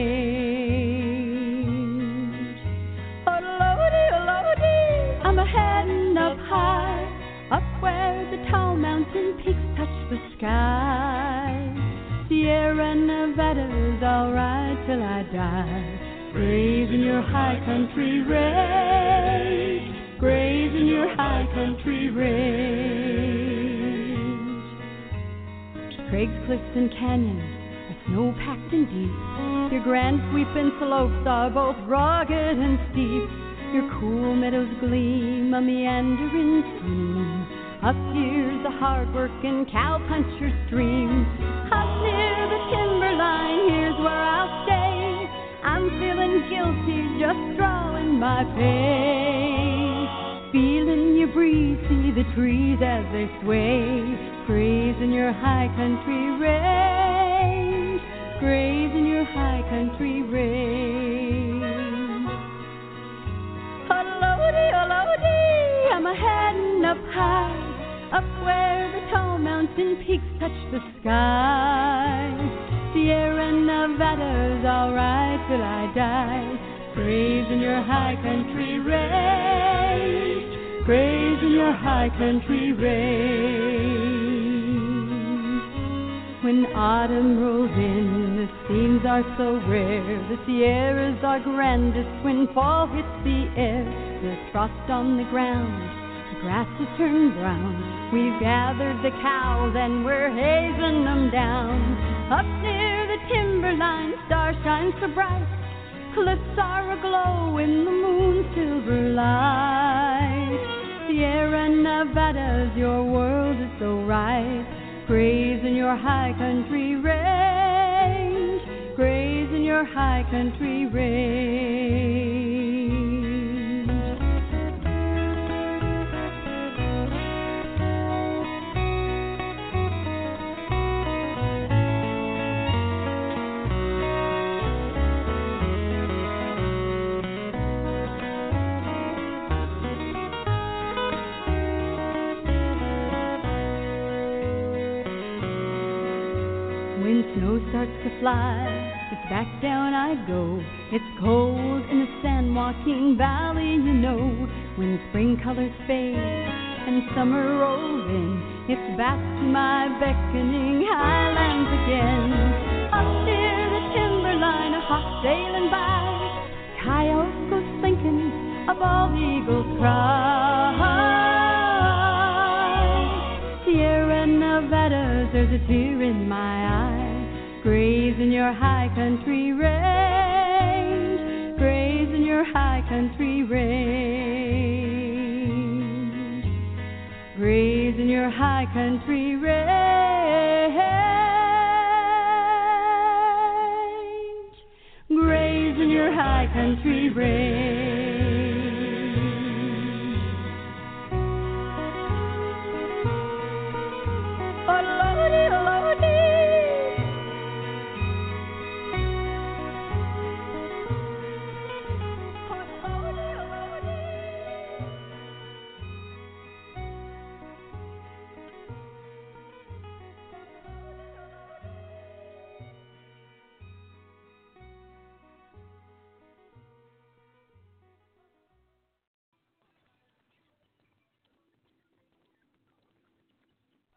range. Oh-lordy, I'm a-heading up high, up where the tall mountain peaks touch the sky. Sierra Nevada's alright till I die. Graze in your high country range, graze in your high country range. Craig's cliffs and canyons are snow-packed and deep. Your grand sweeping slopes are both rugged and steep. Your cool meadows gleam a meandering stream. Up here's the hard-working cowpuncher stream. Up near the timberline, here's where I'll stay. I'm feeling guilty just drawing my pay. Feeling you breeze, see the trees as they sway. Graze in your high country range, graze in your high country range. Oh-lordy, I'm a-heading up high, up where the tall mountain peaks touch the sky. Sierra Nevada's alright till I die. Graze in your high country range, graze in your high country range. When autumn rolls in, the scenes are so rare. The Sierras are grandest when fall hits the air. There's frost on the ground, the grass has turned brown. We've gathered the cows and we're hazing them down. Up near the timberline, star shines so bright. Cliffs are aglow in the moon's silver light. Sierra Nevada's, your world is so right. Graze in your high country range, graze in your high country range. When snow starts to fly, it's back down I go. It's cold in the San Joaquin Valley, you know. When spring colors fade and summer rolls in, it's back to my beckoning highlands again. Up near the timberline, a hawk sailing by, coyote goes slinking, a bald eagle's cry. Sierra Nevada, there's a tear in my eye. Graze in your high country range, graze in your high country range, graze in your high country range, graze in your high country range.